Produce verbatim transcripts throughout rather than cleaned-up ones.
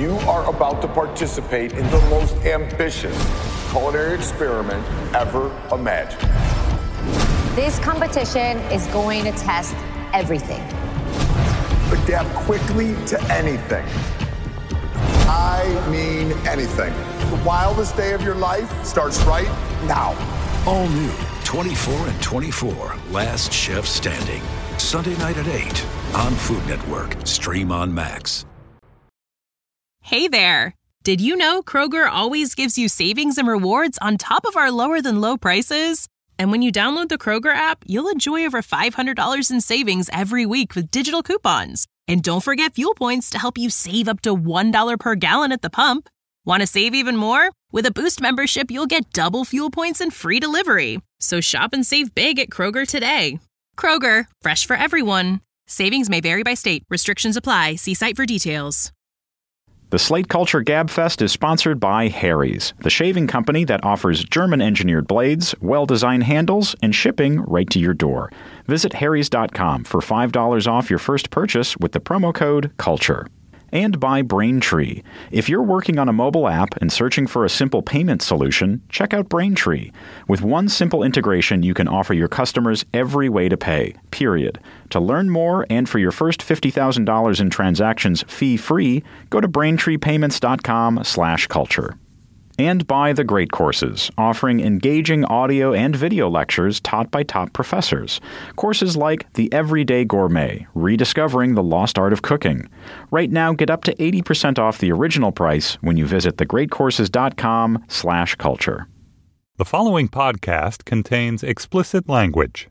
You are about to participate in the most ambitious culinary experiment ever imagined. This competition is going to test everything. Adapt quickly to anything. I mean anything. The wildest day of your life starts right now. All new twenty-four and twenty-four, Last Chef Standing. Sunday night at eight on Food Network. Stream on Max. Hey there. Did you know Kroger always gives you savings and rewards on top of our lower-than-low prices? And when you download the Kroger app, you'll enjoy over five hundred dollars in savings every week with digital coupons. And don't forget fuel points to help you save up to one dollar per gallon at the pump. Want to save even more? With a Boost membership, you'll get double fuel points and free delivery. So shop and save big at Kroger today. Kroger, fresh for everyone. Savings may vary by state. Restrictions apply. See site for details. The Slate Culture Gabfest is sponsored by Harry's, the shaving company that offers German-engineered blades, well-designed handles, and shipping right to your door. Visit harrys dot com for five dollars off your first purchase with the promo code CULTURE. And by Braintree. If you're working on a mobile app and searching for a simple payment solution, check out Braintree. With one simple integration, you can offer your customers every way to pay, period. To learn more and for your first fifty thousand dollars in transactions fee-free, go to braintree payments dot com slash culture. And by The Great Courses, offering engaging audio and video lectures taught by top professors. Courses like The Everyday Gourmet, Rediscovering the Lost Art of Cooking. Right now, get up to eighty percent off the original price when you visit the great courses dot com slash culture. The following podcast contains explicit language.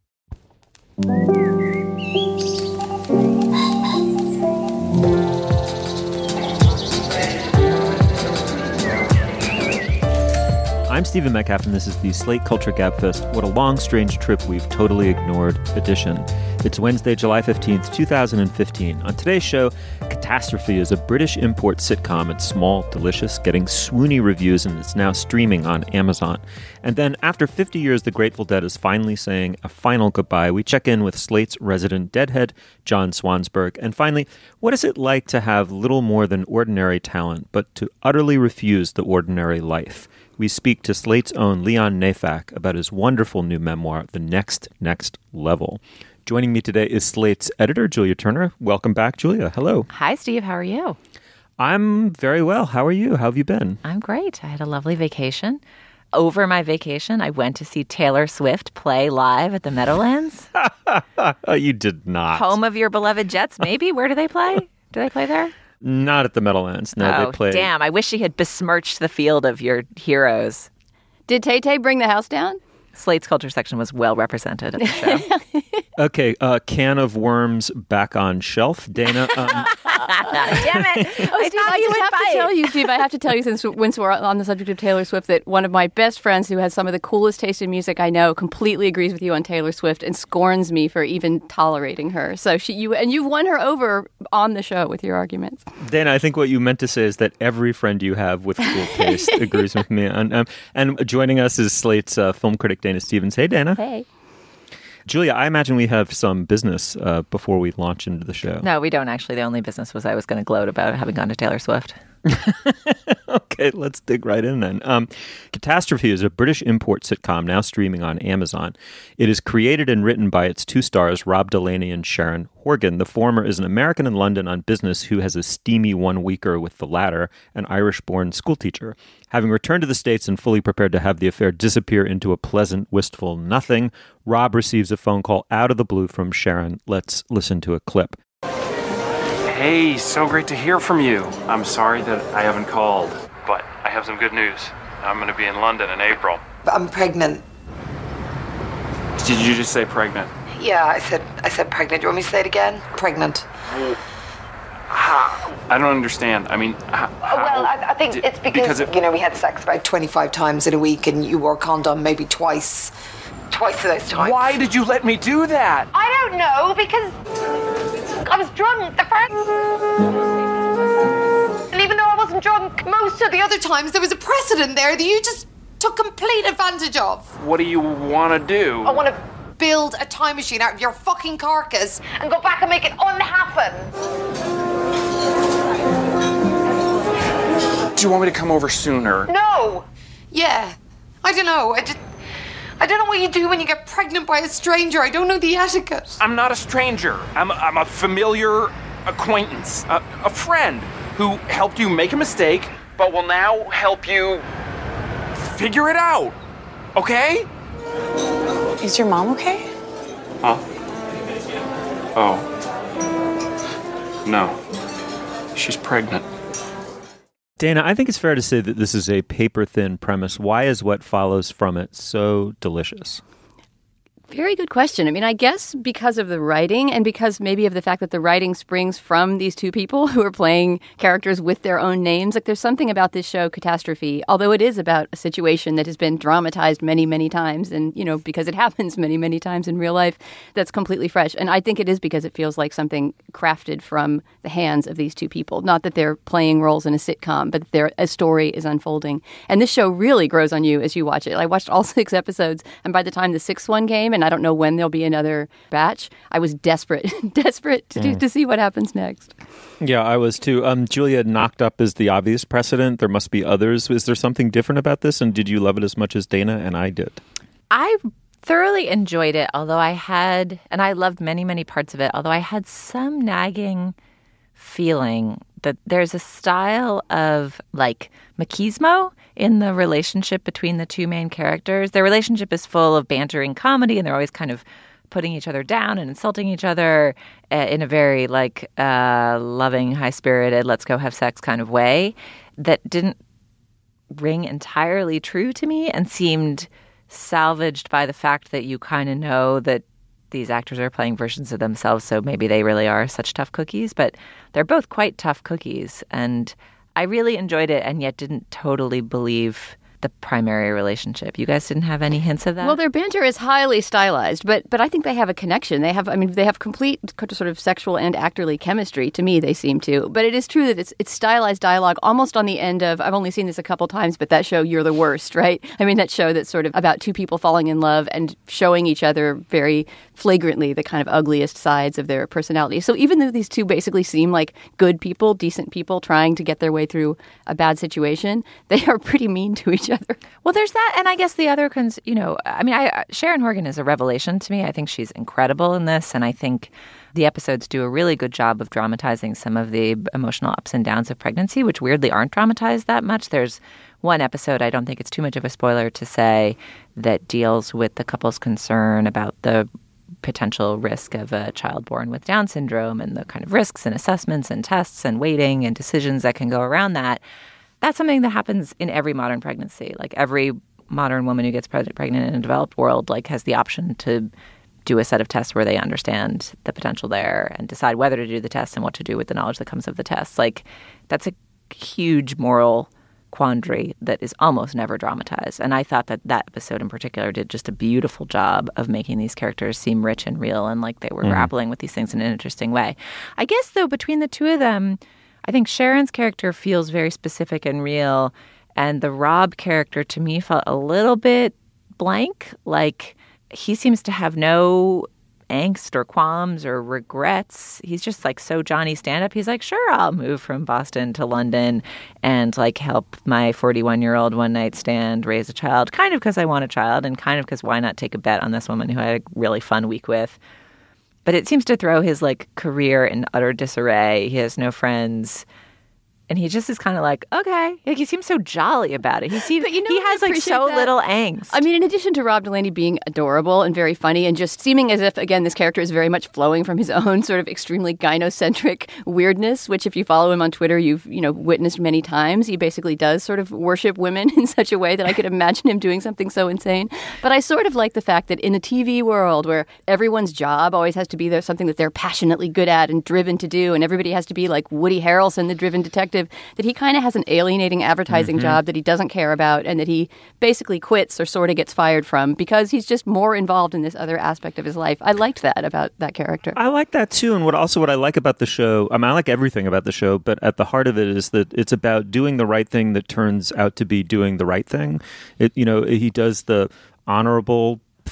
I'm Stephen Metcalf, and this is the Slate Culture Gabfest, What a Long, Strange Trip We've Totally Ignored edition. It's Wednesday, July fifteenth, twenty fifteen. On today's show, Catastrophe is a British import sitcom. It's small, delicious, getting swoony reviews, and it's now streaming on Amazon. And then, after fifty years, the Grateful Dead is finally saying a final goodbye. We check in with Slate's resident Deadhead, John Swansburg. And finally, what is it like to have little more than ordinary talent, but to utterly refuse the ordinary life? We speak to Slate's own Leon Neyfakh about his wonderful new memoir, The Next Next Level. Joining me today is Slate's editor, Julia Turner. Welcome back, Julia. Hello. Hi, Steve. How are you? I'm very well. How are you? How have you been? I'm great. I had a lovely vacation. Over my vacation, I went to see Taylor Swift play live at the Meadowlands. You did not. Home of your beloved Jets, maybe? Where do they play? Do they play there? Not at the Meadowlands. No, oh, they play. Damn. I wish she had besmirched the field of your heroes. Did Tay-Tay bring the house down? Slate's culture section was well represented at the show. Okay, uh, can of worms back on shelf. Dana. Um... Damn it. Oh, Steve, I, I just have bite. to tell you, Steve, I have to tell you, since once we're on the subject of Taylor Swift, that one of my best friends who has some of the coolest taste in music I know completely agrees with you on Taylor Swift and scorns me for even tolerating her. So she, you, and you've won her over on the show with your arguments. Dana, I think what you meant to say is that every friend you have with cool taste agrees with me. And, um, and joining us is Slate's uh, film critic, Dana Stevens. Hey, Dana. Hey. Julia, I imagine we have some business uh, before we launch into the show. No, we don't actually. The only business was I was going to gloat about having gone to Taylor Swift. Okay, let's dig right in then. Um, Catastrophe is a British import sitcom now streaming on Amazon. It is created and written by its two stars, Rob Delaney and Sharon Horgan. The former is an American in London on business who has a steamy one-weeker with the latter, an Irish-born schoolteacher. Having returned to the States and fully prepared to have the affair disappear into a pleasant, wistful nothing, Rob receives a phone call out of the blue from Sharon. Let's listen to a clip. Hey, so great to hear from you. I'm sorry that I haven't called, but I have some good news. I'm going to be in London in April. I'm pregnant. Did you just say pregnant? Yeah, I said I said pregnant. Do you want me to say it again? Pregnant. How? I don't understand. I mean, how, well, I, I think did, it's because, because it, you know, we had sex about twenty-five times in a week and you wore a condom maybe twice. Twice of those times. Why did you let me do that? I don't know, because I was drunk the first... And even though I wasn't drunk most of the other times, there was a precedent there that you just took complete advantage of. What do you want to do? I want to build a time machine out of your fucking carcass and go back and make it unhappen. Do you want me to come over sooner? No! Yeah. I don't know. I just... I don't know what you do when you get pregnant by a stranger. I don't know the etiquette. I'm not a stranger. I'm a, I'm a familiar acquaintance. A, a friend who helped you make a mistake, but will now help you figure it out. Okay? Is your mom okay? Huh? Oh. No. She's pregnant. Dana, I think it's fair to say that this is a paper-thin premise. Why is what follows from it so delicious? Very good question. I mean, I guess because of the writing and because maybe of the fact that the writing springs from these two people who are playing characters with their own names. Like, there's something about this show, Catastrophe, although it is about a situation that has been dramatized many, many times and, you know, because it happens many, many times in real life, that's completely fresh. And I think it is because it feels like something crafted from the hands of these two people. Not that they're playing roles in a sitcom, but that a story is unfolding. And this show really grows on you as you watch it. I watched all six episodes, and by the time the sixth one came, and I don't know when there'll be another batch, I was desperate, desperate to, Mm. to see what happens next. Yeah, I was too. Um, Julia, knocked up is the obvious precedent. There must be others. Is there something different about this? And did you love it as much as Dana and I did? I thoroughly enjoyed it, although I had, and I loved many, many parts of it, although I had some nagging feeling that there's a style of, like, machismo in the relationship between the two main characters. Their relationship is full of bantering comedy, and they're always kind of putting each other down and insulting each other uh, in a very, like, uh, loving, high-spirited, let's go have sex kind of way that didn't ring entirely true to me and seemed salvaged by the fact that you kind of know that these actors are playing versions of themselves, so maybe they really are such tough cookies. But they're both quite tough cookies, and I really enjoyed it and yet didn't totally believe the primary relationship. You guys didn't have any hints of that? Well, their banter is highly stylized, but but I think they have a connection. They have, I mean, they have complete sort of sexual and actorly chemistry. To me, they seem to. But it is true that it's it's stylized dialogue almost on the end of, I've only seen this a couple times, but that show, You're the Worst, right? I mean, that show that's sort of about two people falling in love and showing each other very flagrantly the kind of ugliest sides of their personality. So even though these two basically seem like good people, decent people trying to get their way through a bad situation, they are pretty mean to each other. Well, there's that, and I guess the other, cons- you know, I mean, I, Sharon Horgan is a revelation to me. I think she's incredible in this, and I think the episodes do a really good job of dramatizing some of the emotional ups and downs of pregnancy, which weirdly aren't dramatized that much. There's one episode, I don't think it's too much of a spoiler to say, that deals with the couple's concern about the potential risk of a child born with Down syndrome and the kind of risks and assessments and tests and waiting and decisions that can go around that. That's something that happens in every modern pregnancy. Like, every modern woman who gets pregnant in a developed world, like, has the option to do a set of tests where they understand the potential there and decide whether to do the test and what to do with the knowledge that comes of the tests. Like, that's a huge moral quandary that is almost never dramatized. And I thought that that episode in particular did just a beautiful job of making these characters seem rich and real and like they were mm. grappling with these things in an interesting way. I guess, though, between the two of them, I think Sharon's character feels very specific and real, and the Rob character to me felt a little bit blank. Like, he seems to have no angst or qualms or regrets. He's just, like, so Johnny stand-up. He's like, sure, I'll move from Boston to London and, like, help my forty-one-year-old one-night stand raise a child, kind of because I want a child and kind of because why not take a bet on this woman who I had a really fun week with. But it seems to throw his, like, career in utter disarray. He has no friends. And he just is kind of like, okay. Like, he seems so jolly about it. He seems, but you know, he has, like, so that. little angst. I mean, in addition to Rob Delaney being adorable and very funny and just seeming as if, again, this character is very much flowing from his own sort of extremely gynocentric weirdness, which if you follow him on Twitter, you've, you know, witnessed many times. He basically does sort of worship women in such a way that I could imagine him doing something so insane. But I sort of like the fact that in a T V world where everyone's job always has to be there, something that they're passionately good at and driven to do, and everybody has to be like Woody Harrelson, the driven detective, that he kind of has an alienating advertising mm-hmm. job that he doesn't care about and that he basically quits or sort of gets fired from because he's just more involved in this other aspect of his life. I liked that about that character. I like that too. And what also what I like about the show, I mean, I like everything about the show, but at the heart of it is that it's about doing the right thing that turns out to be doing the right thing. It, you know, he does the honorable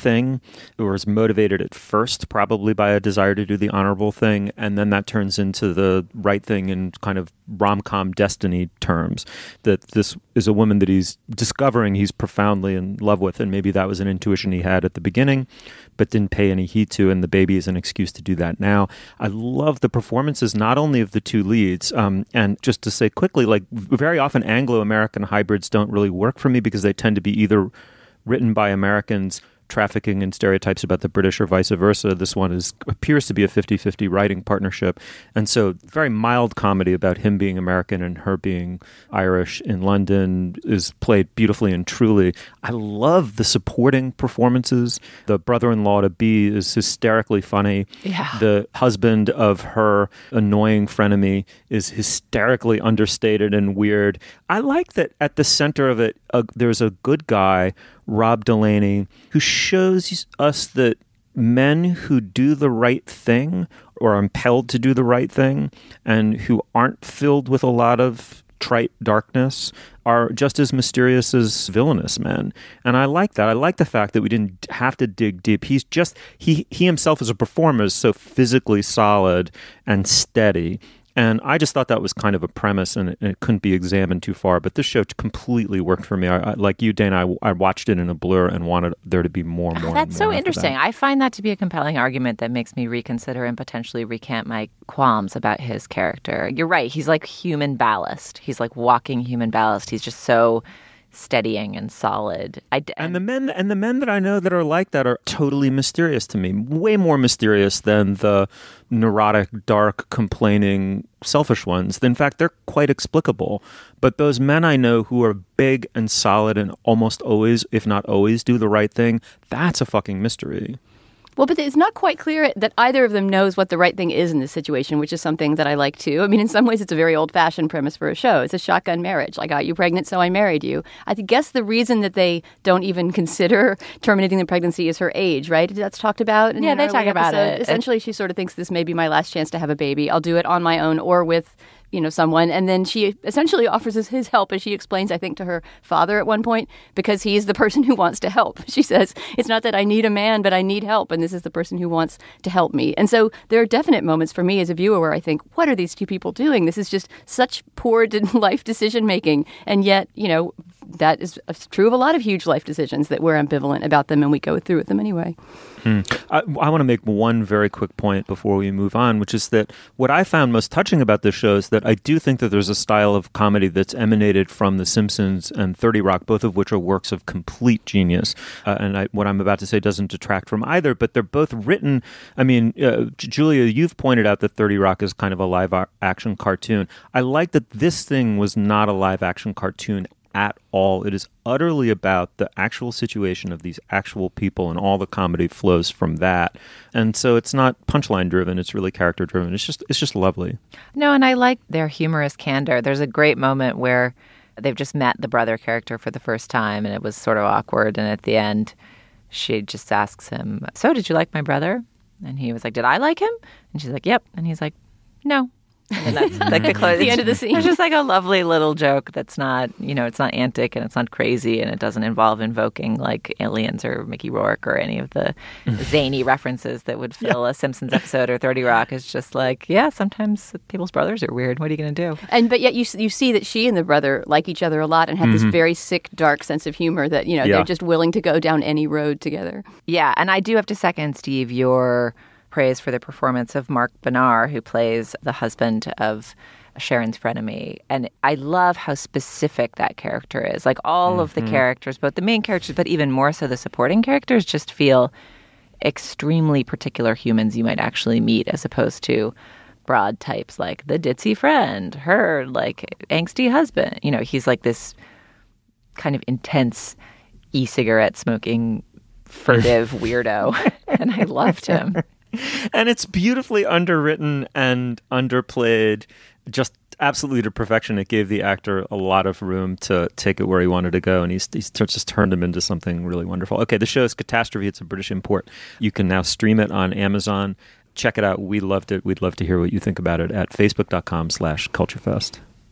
thing, or is motivated at first probably by a desire to do the honorable thing, and then that turns into the right thing in kind of rom-com destiny terms. That this is a woman that he's discovering he's profoundly in love with, and maybe that was an intuition he had at the beginning, but didn't pay any heed to, and the baby is an excuse to do that now. I love the performances, not only of the two leads, um, and just to say quickly, like very often Anglo-American hybrids don't really work for me because they tend to be either written by Americans trafficking in stereotypes about the British or vice versa. This one is appears to be a fifty-fifty writing partnership. And so very mild comedy about him being American and her being Irish in London is played beautifully and truly. I love the supporting performances. The brother-in-law to be is hysterically funny. Yeah. The husband of her annoying frenemy is hysterically understated and weird. I like that at the center of it, uh, there's a good guy, Rob Delaney, who shows us that men who do the right thing or are impelled to do the right thing and who aren't filled with a lot of trite darkness are just as mysterious as villainous men. And I like that. I like the fact that we didn't have to dig deep. He's just, he, he himself as a performer is so physically solid and steady. And I just thought that was kind of a premise, and it, and it couldn't be examined too far. But this show completely worked for me. I, I, like you, Dana, I, I watched it in a blur and wanted there to be more and more. Oh, that's and so more interesting. that. I find that to be a compelling argument that makes me reconsider and potentially recant my qualms about his character. You're right. He's like human ballast. He's like walking human ballast. He's just so steadying and solid. I d- and the men and the men that I know that are like that are totally mysterious to me. Way more mysterious than the neurotic, dark, complaining, selfish ones. In fact, they're quite explicable. But those men I know who are big and solid and almost always, if not always, do the right thing, that's a fucking mystery. Well, but it's not quite clear that either of them knows what the right thing is in this situation, which is something that I like too. I mean, in some ways, it's a very old-fashioned premise for a show. It's a shotgun marriage. I got you pregnant, so I married you. I guess the reason that they don't even consider terminating the pregnancy is her age, right? That's talked about in Yeah, an they early talk about episode. it. Essentially, she sort of thinks this may be my last chance to have a baby. I'll do it on my own or with, you know, someone. And then she essentially offers us his help, as she explains, I think, to her father at one point, because he's the person who wants to help. She says, it's not that I need a man, but I need help. And this is the person who wants to help me. And so there are definite moments for me as a viewer where I think, what are these two people doing? This is just such poor life decision making. And yet, you know, that is true of a lot of huge life decisions, that we're ambivalent about them and we go through with them anyway. Hmm. I, I want to make one very quick point before we move on, which is that what I found most touching about this show is that I do think that there's a style of comedy that's emanated from The Simpsons and thirty Rock, both of which are works of complete genius. Uh, and I, what I'm about to say doesn't detract from either, but they're both written. I mean, uh, Julia, you've pointed out that thirty Rock is kind of a live action cartoon. I like that this thing was not a live action cartoon at all. It is utterly about the actual situation of these actual people, and all the comedy flows from that. And so it's not punchline driven, it's really character driven. It's just it's just lovely. No, and I like their humorous candor. There's a great moment where they've just met the brother character for the first time, and it was sort of awkward, and at the end she just asks him, so did you like my brother? And he was like, did I like him? And she's like, yep. And he's like, no. And that's like the close. The end of the scene. It's just like a lovely little joke that's not, you know, it's not antic and it's not crazy, and it doesn't involve invoking like aliens or Mickey Rourke or any of the zany references that would fill yeah. a Simpsons episode or thirty Rock. It's just like, yeah, sometimes people's brothers are weird. What are you going to do? And but yet you you see that she and the brother like each other a lot and have mm-hmm. this very sick, dark sense of humor that, you know, yeah. they're just willing to go down any road together. Yeah, and I do have to second, Steve, your praise for the performance of Mark Bernard, who plays the husband of Sharon's frenemy. And I love how specific that character is. Like all mm-hmm. of the characters, both the main characters, but even more so the supporting characters, just feel extremely particular humans you might actually meet, as opposed to broad types like the ditzy friend, her like angsty husband. You know, he's like this kind of intense e-cigarette smoking furtive weirdo. And I loved him. And it's beautifully underwritten and underplayed, just absolutely to perfection. It gave the actor a lot of room to take it where he wanted to go, and he's, he's just turned him into something really wonderful. Okay, the show is Catastrophe. It's a British import. You can now stream it on Amazon. Check it out. We loved it. We'd love to hear what you think about it at facebook.com slash culturefest.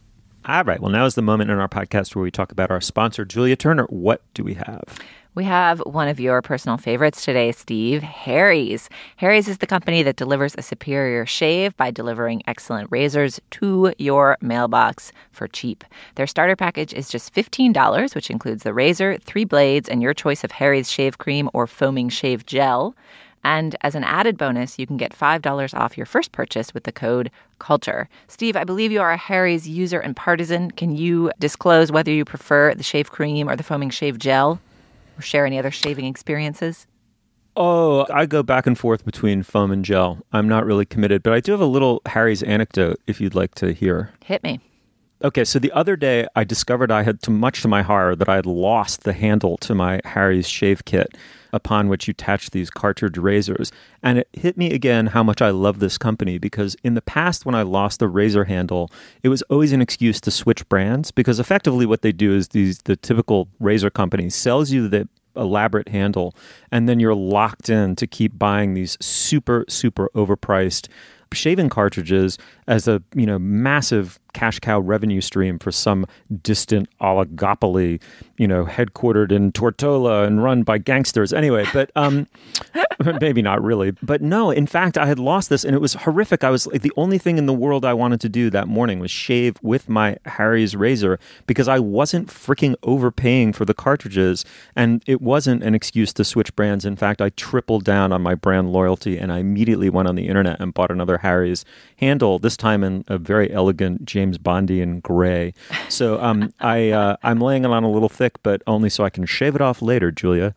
All right. Well, now is the moment in our podcast where we talk about our sponsor, Julia Turner. What do we have? We have one of your personal favorites today, Steve, Harry's. Harry's is the company that delivers a superior shave by delivering excellent razors to your mailbox for cheap. Their starter package is just fifteen dollars, which includes the razor, three blades, and your choice of Harry's shave cream or foaming shave gel. And as an added bonus, you can get five dollars off your first purchase with the code CULTURE. Steve, I believe you are a Harry's user and partisan. Can you disclose whether you prefer the shave cream or the foaming shave gel? Or share any other shaving experiences? Oh, I go back and forth between foam and gel. I'm not really committed, but I do have a little Harry's anecdote if you'd like to hear. Hit me. Okay, so the other day I discovered I had, to much to my horror, that I had lost the handle to my Harry's shave kit upon which you attach these cartridge razors. And it hit me again how much I love this company, because in the past when I lost the razor handle, it was always an excuse to switch brands, because effectively what they do is these the typical razor company sells you the elaborate handle, and then you're locked in to keep buying these super, super overpriced shaving cartridges as a, you know, massive cash cow revenue stream for some distant oligopoly, you know, headquartered in Tortola and run by gangsters. Anyway, but um, maybe not really. But no, in fact, I had lost this and it was horrific. I was like, the only thing in the world I wanted to do that morning was shave with my Harry's razor, because I wasn't freaking overpaying for the cartridges. And it wasn't an excuse to switch brands. In fact, I tripled down on my brand loyalty and I immediately went on the internet and bought another Harry's handle, this time in a very elegant James Bondian gray. So um, I, uh, I'm laying it on a little thick, but only so I can shave it off later, Julia.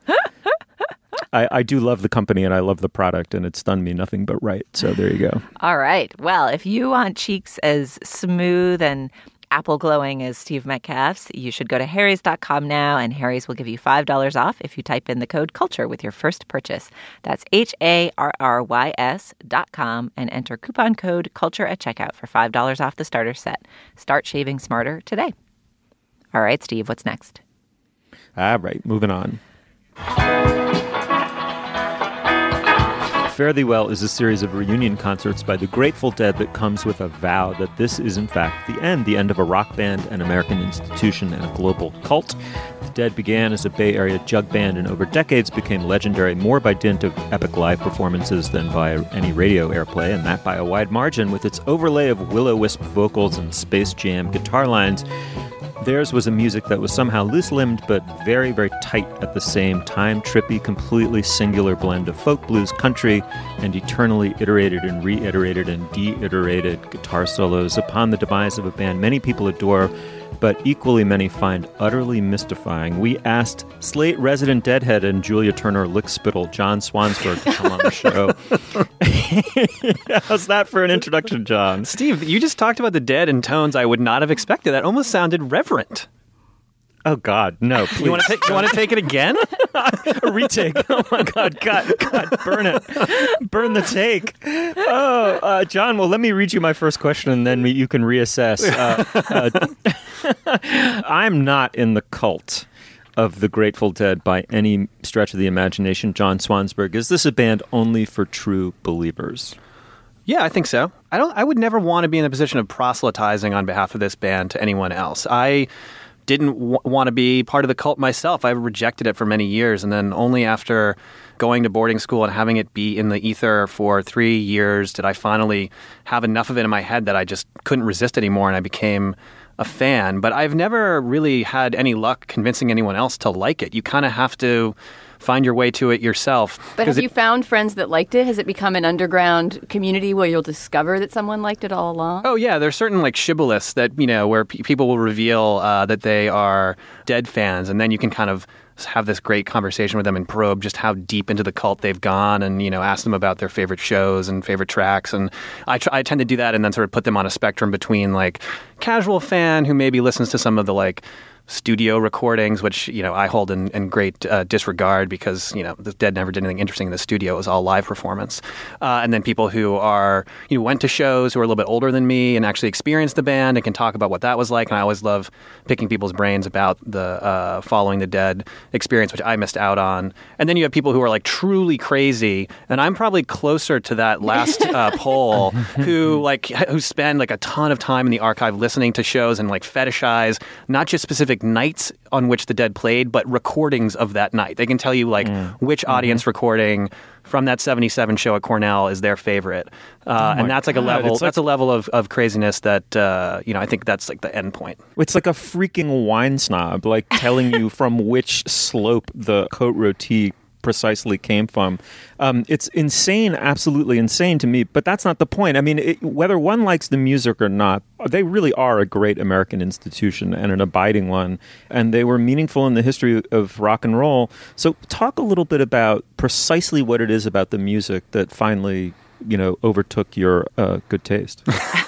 I, I do love the company and I love the product, and it's done me nothing but right. So there you go. All right. Well, if you want cheeks as smooth and apple glowing as Steve Metcalf's, you should go to harrys dot com now, and Harry's will give you five dollars off if you type in the code CULTURE with your first purchase. That's H A R R Y S dot com and enter coupon code CULTURE at checkout for five dollars off the starter set. Start shaving smarter today. All right, Steve, what's next? All right, moving on. Fare Thee Well is a series of reunion concerts by the Grateful Dead that comes with a vow that this is, in fact, the end, the end of a rock band, an American institution, and a global cult. The Dead began as a Bay Area jug band and over decades became legendary more by dint of epic live performances than by any radio airplay, and that by a wide margin, with its overlay of will-o-wisp vocals and Space Jam guitar lines. Theirs was a music that was somehow loose-limbed but very, very tight at the same time. Trippy, completely singular blend of folk, blues, country, and eternally iterated and reiterated and de-iterated guitar solos. Upon the demise of a band many people adore, but equally many find utterly mystifying, we asked Slate resident Deadhead and Julia Turner lickspittle John Swansburg to come on the show. How's that for an introduction, John? Steve, you just talked about the Dead in tones I would not have expected. That almost sounded reverent. Oh, God, no, please. You want to take, you want to take it again? A retake. Oh, my God, cut, cut, burn it. Burn the take. Oh, uh, John, well, let me read you my first question, and then you can reassess. Uh, uh, I'm not in the cult of the Grateful Dead by any stretch of the imagination. John Swansburg, is this a band only for true believers? Yeah, I think so. I don't. I would never want to be in the position of proselytizing on behalf of this band to anyone else. I didn't w- want to be part of the cult myself. I rejected it for many years, and then only after going to boarding school and having it be in the ether for three years did I finally have enough of it in my head that I just couldn't resist anymore, and I became a fan. But I've never really had any luck convincing anyone else to like it. You kind of have to find your way to it yourself. But have it, you found friends that liked it? Has it become an underground community where you'll discover that someone liked it all along? Oh, yeah. There's certain like shibboleths that, you know, where p- people will reveal uh, that they are Dead fans, and then you can kind of have this great conversation with them and probe just how deep into the cult they've gone, and, you know, ask them about their favorite shows and favorite tracks. And I, tr- I tend to do that and then sort of put them on a spectrum between like casual fan who maybe listens to some of the like studio recordings, which, you know, I hold in, in great uh, disregard because, you know, the Dead never did anything interesting in the studio. It was all live performance. Uh, and then people who are, you know, went to shows, who are a little bit older than me and actually experienced the band and can talk about what that was like. And I always love picking people's brains about the uh, Following the Dead experience, which I missed out on. And then you have people who are like truly crazy. And I'm probably closer to that last uh, poll who like, who spend like a ton of time in the archive listening to shows and like fetishize not just specific nights on which the Dead played, but recordings of that night. They can tell you like mm. which audience mm-hmm. recording from that seventy-seven show at Cornell is their favorite. Uh, oh and that's like God. a level, like, that's a level of, of craziness that, uh, you know, I think that's like the end point. It's like a freaking wine snob, like telling you from which slope the Cote Rôtie precisely came from. Um, it's insane, absolutely insane to me, but that's not the point. I mean, it, whether one likes the music or not, they really are a great American institution and an abiding one, and they were meaningful in the history of rock and roll. So talk a little bit about precisely what it is about the music that finally, you know, overtook your uh, good taste.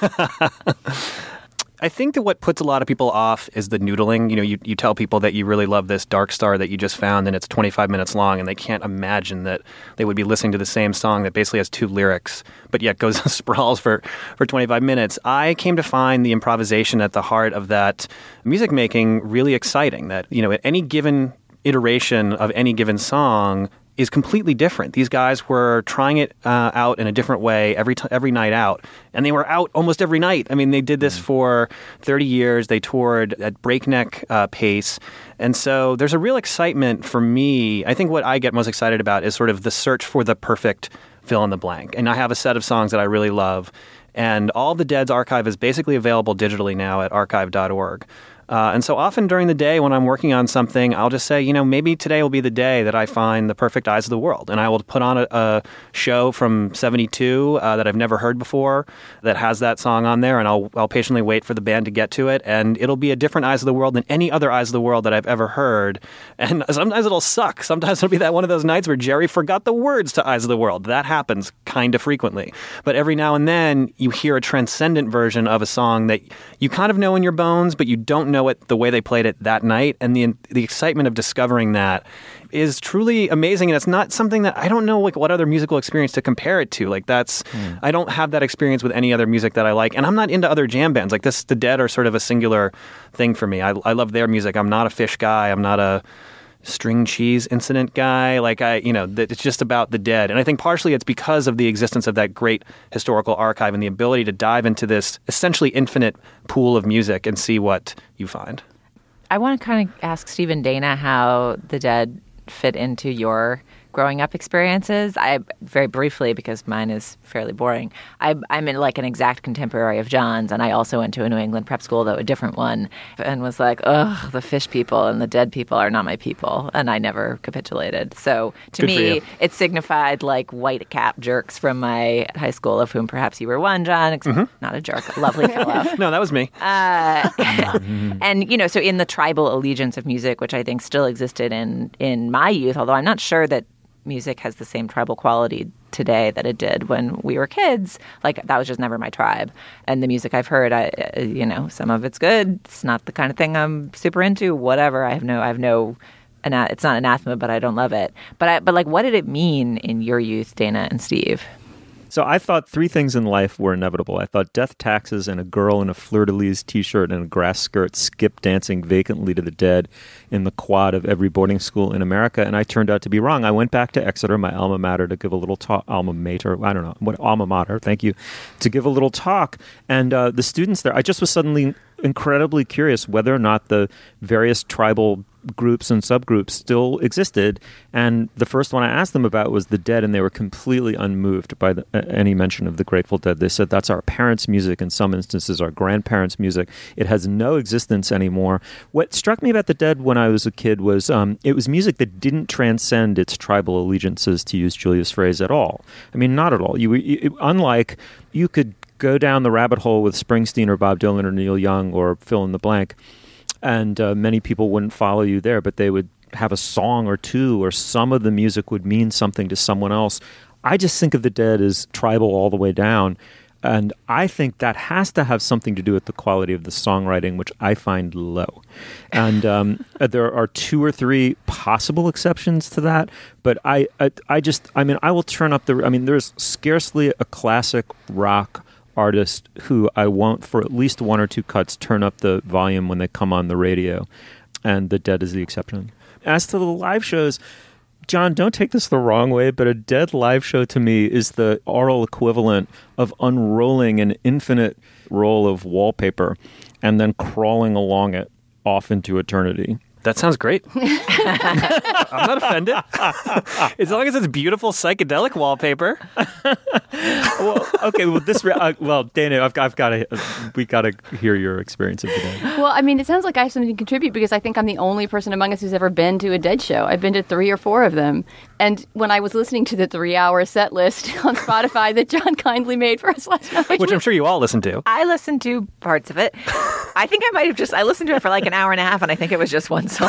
I think that what puts a lot of people off is the noodling. You know, you, you tell people that you really love this Dark Star that you just found and it's twenty-five minutes long, and they can't imagine that they would be listening to the same song that basically has two lyrics, but yet goes sprawls for, for twenty-five minutes. I came to find the improvisation at the heart of that music making really exciting, that, you know, at any given iteration of any given song is completely different. These guys were trying it uh, out in a different way every t- every night out, and they were out almost every night. I mean, they did this for thirty years. They toured at breakneck uh, pace, and so there's a real excitement for me. I think what I get most excited about is sort of the search for the perfect fill in the blank. And I have a set of songs that I really love, and all the Dead's archive is basically available digitally now at archive dot org. Uh, and so often during the day when I'm working on something, I'll just say, you know, maybe today will be the day that I find the perfect Eyes of the World. And I will put on a, a show from seventy-two uh, that I've never heard before that has that song on there. And I'll, I'll patiently wait for the band to get to it. And it'll be a different Eyes of the World than any other Eyes of the World that I've ever heard. And sometimes it'll suck. Sometimes it'll be that one of those nights where Jerry forgot the words to Eyes of the World. That happens kind of frequently. But every now and then you hear a transcendent version of a song that you kind of know in your bones, but you don't know it the way they played it that night, and the the excitement of discovering that is truly amazing. And it's not something that I don't know like what other musical experience to compare it to. Like that's mm. I don't have that experience with any other music that I like, and I'm not into other jam bands. Like this, the Dead are sort of a singular thing for me. I, I love their music. I'm not a Fish guy. I'm not a String Cheese Incident guy. Like I, you know, it's just about the Dead. And I think partially it's because of the existence of that great historical archive and the ability to dive into this essentially infinite pool of music and see what you find. I want to kind of ask Steve and Dana how the Dead fit into your growing up experiences. I very briefly, because mine is fairly boring. I, I'm in like an exact contemporary of John's, and I also went to a New England prep school, though a different one, and was like, ugh, the Fish people and the Dead people are not my people, and I never capitulated. So to Good me, it signified like white cap jerks from my high school, of whom perhaps you were one, John. Mm-hmm. Not a jerk, a lovely fellow. No, that was me. Uh, and you know, so in the tribal allegiance of music, which I think still existed in in my youth, although I'm not sure that music has the same tribal quality today that it did when we were kids. Like that was just never my tribe. And the music I've heard, I, you know, some of it's good. It's not the kind of thing I'm super into. Whatever. I have no, I have no. It's not anathema, but I don't love it. But I, but like, what did it mean in your youth, Dana and Steve? So I thought three things in life were inevitable. I thought death, taxes, and a girl in a fleur-de-lis t-shirt and a grass skirt skip dancing vacantly to the Dead in the quad of every boarding school in America, and I turned out to be wrong. I went back to Exeter, my alma mater, to give a little talk. Alma mater, I don't know, what alma mater, thank you, to give a little talk. And uh, the students there, I just was suddenly incredibly curious whether or not the various tribal groups and subgroups still existed. And the first one I asked them about was the Dead, and they were completely unmoved by the, uh, any mention of the Grateful Dead. They said that's our parents' music, in some instances our grandparents' music. It has no existence anymore. What struck me about the Dead when I was a kid was um, it was music that didn't transcend its tribal allegiances, to use Julia's phrase, at all. I mean, not at all. You, you unlike you could go down the rabbit hole with Springsteen or Bob Dylan or Neil Young or fill in the blank, and uh, many people wouldn't follow you there, but they would have a song or two, or some of the music would mean something to someone else. I just think of the Dead as tribal all the way down. And I think that has to have something to do with the quality of the songwriting, which I find low. And um, there are two or three possible exceptions to that. But I, I, I just, I mean, I will turn up the, I mean, there's scarcely a classic rock artist who I won't, for at least one or two cuts, turn up the volume when they come on the radio. And the Dead is the exception. As to the live shows, John, don't take this the wrong way, but a Dead live show to me is the oral equivalent of unrolling an infinite roll of wallpaper and then crawling along it off into eternity. That sounds great. I'm not offended. As long as it's beautiful psychedelic wallpaper. Well, okay. Well, this. Uh, well, Dana, I've, I've got to. Uh, we got to hear your experience of the Dead. Well, I mean, it sounds like I have something to contribute because I think I'm the only person among us who's ever been to a Dead show. I've been to three or four of them, and when I was listening to the three-hour set list on Spotify that John kindly made for us last night, which I'm sure you all listened to. I listened to parts of it. I think I might have just. I listened to it for like an hour and a half, and I think it was just one song.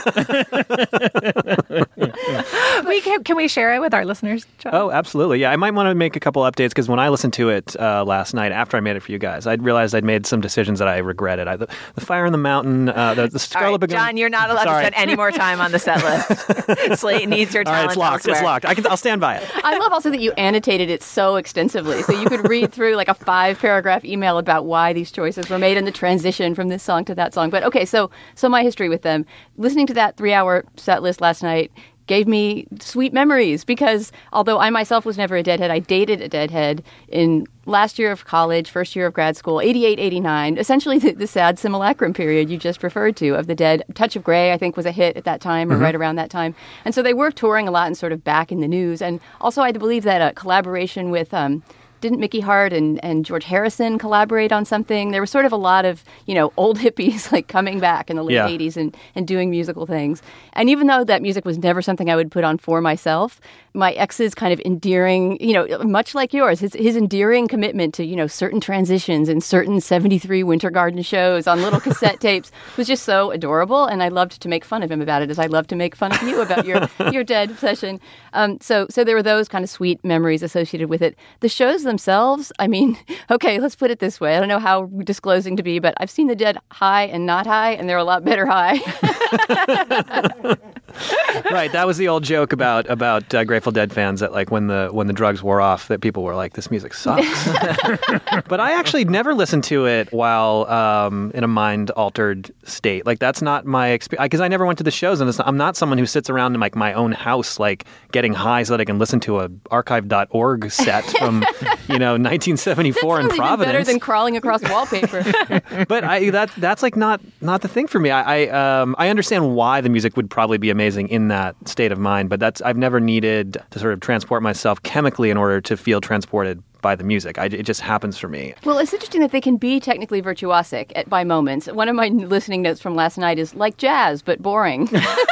we can, can we share it with our listeners, John? Oh, absolutely. Yeah, I might want to make a couple updates because when I listened to it uh, last night after I made it for you guys, I realized I'd made some decisions that I regretted. I, the, the Fire in the Mountain, uh, the, the Scarlet right, Begum. John, you're not allowed Sorry. to spend any more time on the set list. Slate needs your talent. All right, it's locked. Elsewhere. It's locked. I can, I'll stand by it. I love also that you annotated it so extensively. So you could read through like a five-paragraph email about why these choices were made and the transition from this song to that song. But okay, so so my history with them. Listening to that three-hour set list last night gave me sweet memories because although I myself was never a Deadhead, I dated a Deadhead in last year of college, first year of grad school, eighty-eight, eighty-nine, essentially the, the sad simulacrum period you just referred to of the Dead. Touch of Grey, I think, was a hit at that time or mm-hmm. right around that time. And so they were touring a lot and sort of back in the news. And also I had to believe that a collaboration with... Um, Didn't Mickey Hart and, and George Harrison collaborate on something? There was sort of a lot of, you know, old hippies like coming back in the late yeah. eighties and, and doing musical things. And even though that music was never something I would put on for myself, my ex's kind of endearing, you know, much like yours, his, his endearing commitment to, you know, certain transitions in certain seventy-three Winter Garden shows on little cassette tapes was just so adorable. And I loved to make fun of him about it as I love to make fun of you about your, your Dead obsession. Um, so, so there were those kind of sweet memories associated with it. The shows themselves, I mean, okay, let's put it this way. I don't know how disclosing to be, but I've seen the Dead high and not high, and they're a lot better high. Right, that was the old joke about about uh, Grateful Dead fans that like when the when the drugs wore off, that people were like, "This music sucks." But I actually never listened to it while um, in a mind altered state. Like that's not my experience because I never went to the shows, and it's not, I'm not someone who sits around in like my own house like getting high so that I can listen to a archive dot org set from you know nineteen seventy-four in Providence. Better than crawling across wallpaper. But I that that's like not not the thing for me. I I, um, I understand why the music would probably be amazing in that state of mind, but that's I've never needed to sort of transport myself chemically in order to feel transported by the music. I, it just happens for me. Well, it's interesting that they can be technically virtuosic at, by moments. One of my listening notes from last night is like jazz, but boring.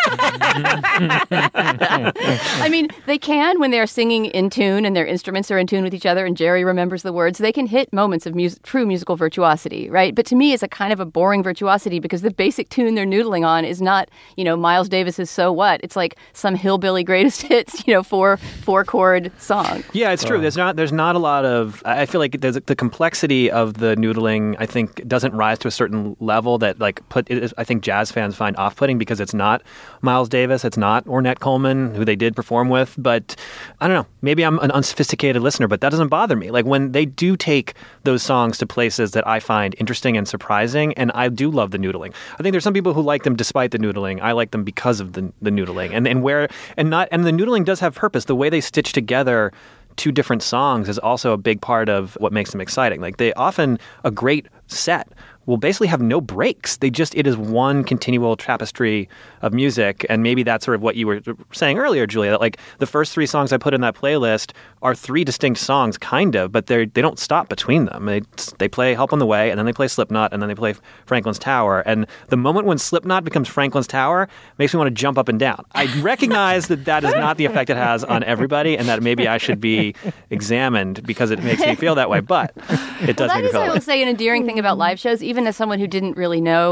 I mean, they can when they're singing in tune and their instruments are in tune with each other and Jerry remembers the words. They can hit moments of mus- true musical virtuosity, right? But to me, it's a kind of a boring virtuosity because the basic tune they're noodling on is not, you know, Miles Davis's So What? It's like some hillbilly greatest hits, you know, four four chord song. Yeah, it's true. Oh. There's not there's not a lot of I feel like there's the complexity of the noodling I think doesn't rise to a certain level that like put it, I think jazz fans find off-putting because it's not Miles Davis, it's not Ornette Coleman who they did perform with, but I don't know, maybe I'm an unsophisticated listener, but that doesn't bother me. Like when they do take those songs to places that I find interesting and surprising, and I do love the noodling. I think there's some people who like them despite the noodling. I like them because of the the noodling. And and where and not and the noodling does have purpose. The way they stitch together two different songs is also a big part of what makes them exciting. Like they often, a great set will basically have no breaks. They just, it is one continual tapestry of music. And maybe that's sort of what you were saying earlier, Julia, that like the first three songs I put in that playlist are three distinct songs, kind of, but they they don't stop between them. They they play Help on the Way, and then they play Slipknot, and then they play Franklin's Tower. And the moment when Slipknot becomes Franklin's Tower makes me want to jump up and down. I recognize that that is not the effect it has on everybody, and that maybe I should be examined because it makes me feel that way, but it does well, make me feel that way. That is, I will say, an endearing thing about live shows, even as someone who didn't really know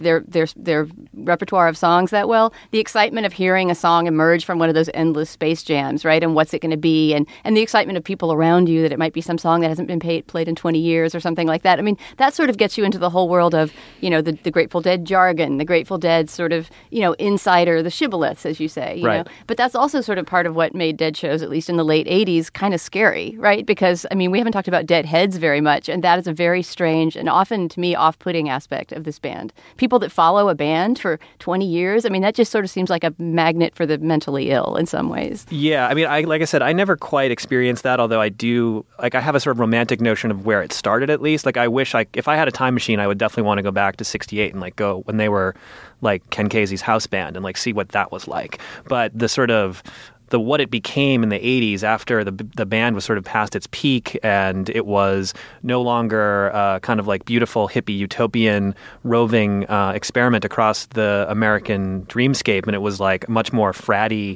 their their their repertoire of songs that well. The excitement of hearing a song emerge from one of those endless space jams, right? And what's it going to be? And and the excitement of people around you that it might be some song that hasn't been paid, played in twenty years or something like that. I mean, that sort of gets you into the whole world of, you know, the, the Grateful Dead jargon, the Grateful Dead sort of, you know, insider, the shibboleths, as you say. You right. know? But that's also sort of part of what made Dead shows, at least in the late eighties, kind of scary, right? Because, I mean, we haven't talked about Dead heads very much, and that is a very strange and often, to me, off-putting aspect of this band. People that follow a band for twenty years, I mean, that just sort of seems like a magnet for the mentally ill in some ways. Yeah, I mean, I like I said, I never quite experienced that, although I do, like, I have a sort of romantic notion of where it started, at least. Like, I wish, I, if I had a time machine, I would definitely want to go back to sixty-eight and, like, go when they were, like, Ken Kesey's house band and, like, see what that was like. But the sort of the what it became in the eighties after the the band was sort of past its peak and it was no longer uh, kind of like beautiful hippie utopian roving uh, experiment across the American dreamscape, and it was like much more fratty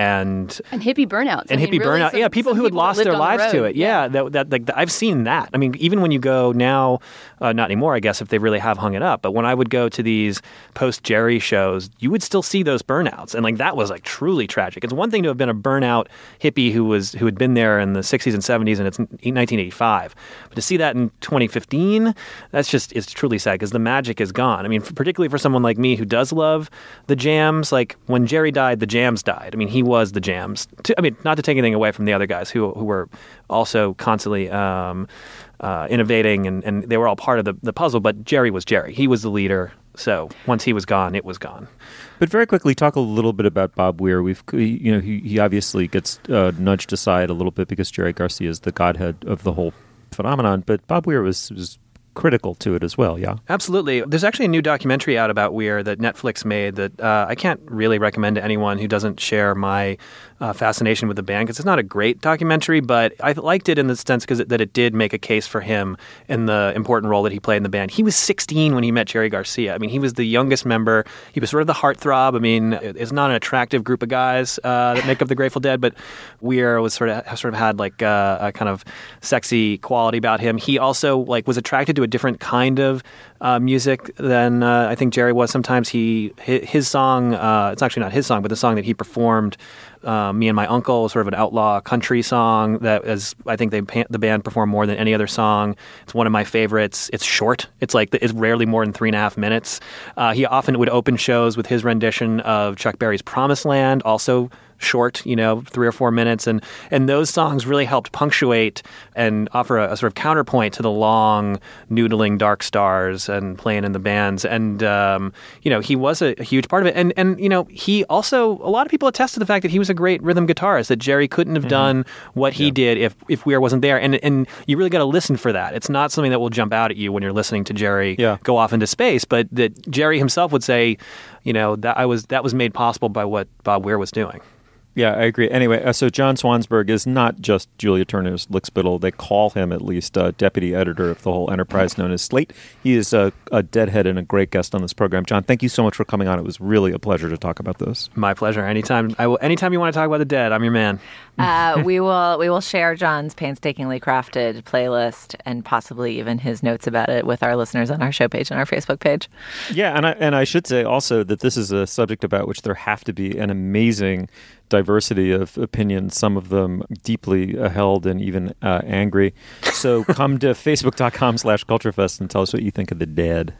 and and hippie burnouts and I hippie mean, really burnout. some, yeah, people who had lost their lives the to it. Yeah, yeah that, that like I've seen that. I mean, even when you go now, uh, not anymore, I guess, if they really have hung it up. But when I would go to these post Jerry shows, you would still see those burnouts, and like that was like truly tragic. It's one thing to have been a burnout hippie who was who had been there in the sixties and seventies, and it's nineteen eighty-five. But to see that in twenty fifteen, that's just it's truly sad because the magic is gone. I mean, particularly for someone like me who does love the Jams, like when Jerry died, the Jams died. I mean, he was the Jams. To, I mean, not to take anything away from the other guys who who were also constantly um, uh, innovating, and, and they were all part of the, the puzzle. But Jerry was Jerry. He was the leader. So once he was gone, it was gone. But very quickly, talk a little bit about Bob Weir. We've, you know, he, he obviously gets uh, nudged aside a little bit because Jerry Garcia is the godhead of the whole phenomenon. But Bob Weir was, was critical to it as well, yeah? Absolutely. There's actually a new documentary out about Weir that Netflix made that uh, I can't really recommend to anyone who doesn't share my uh, fascination with the band, because it's not a great documentary, but I liked it in the sense because it, that it did make a case for him in the important role that he played in the band. He was sixteen when he met Jerry Garcia. I mean, he was the youngest member. He was sort of the heartthrob. I mean, it's not an attractive group of guys uh, that make up the Grateful Dead, but Weir was sort of sort of had like uh, a kind of sexy quality about him. He also like was attracted to a different kind of uh, music than uh, I think Jerry was. Sometimes he his, his song, uh, it's actually not his song, but the song that he performed, uh, Me and My Uncle, sort of an outlaw country song that is, I think they the band performed more than any other song. It's one of my favorites. It's short. It's like it's rarely more than three and a half minutes. Uh, he often would open shows with his rendition of Chuck Berry's Promised Land, also short, you know, three or four minutes. And, and those songs really helped punctuate and offer a, a sort of counterpoint to the long, noodling Dark Stars and playing in the bands. And, um, you know, he was a, a huge part of it. And, and, you know, he also, a lot of people attest to the fact that he was a great rhythm guitarist, that Jerry couldn't have mm-hmm. done what he yeah. did if, if Weir wasn't there. And, and you really got to listen for that. It's not something that will jump out at you when you're listening to Jerry yeah. go off into space, but that Jerry himself would say, you know, that I was, that was made possible by what Bob Weir was doing. Yeah, I agree. Anyway, uh, so John Swansburg is not just Julia Turner's lickspittle. They call him, at least, uh, deputy editor of the whole enterprise known as Slate. He is a, a deadhead and a great guest on this program. John, thank you so much for coming on. It was really a pleasure to talk about this. My pleasure. Anytime, I will, anytime you want to talk about the Dead, I'm your man. uh, we will we will share John's painstakingly crafted playlist and possibly even his notes about it with our listeners on our show page and our Facebook page. Yeah, and I, and I should say also that this is a subject about which there have to be an amazing diversity of opinions, some of them deeply uh, held and even uh, angry. So come to facebook.com slash culturefest and tell us what you think of the Dead.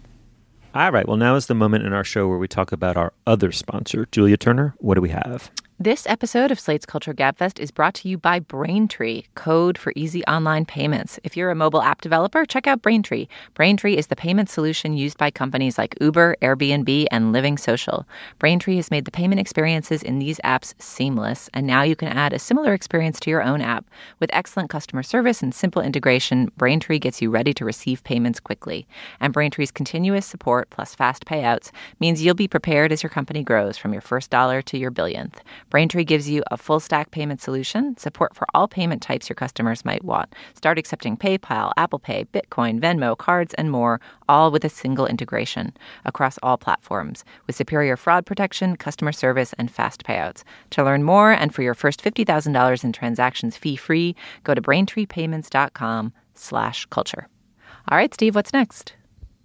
All right, well, now is the moment in our show where we talk about our other sponsor. Julia Turner, what do we have? This episode of Slate's Culture Gabfest is brought to you by Braintree, code for easy online payments. If you're a mobile app developer, check out Braintree. Braintree is the payment solution used by companies like Uber, Airbnb, and Living Social. Braintree has made the payment experiences in these apps seamless, and now you can add a similar experience to your own app. With excellent customer service and simple integration, Braintree gets you ready to receive payments quickly. And Braintree's continuous support plus fast payouts means you'll be prepared as your company grows from your first dollar to your billionth. Braintree gives you a full-stack payment solution, support for all payment types your customers might want. Start accepting PayPal, Apple Pay, Bitcoin, Venmo, cards, and more, all with a single integration across all platforms, with superior fraud protection, customer service, and fast payouts. To learn more and for your first fifty thousand dollars in transactions fee-free, go to braintreepayments.com slash culture. All right, Steve, what's next?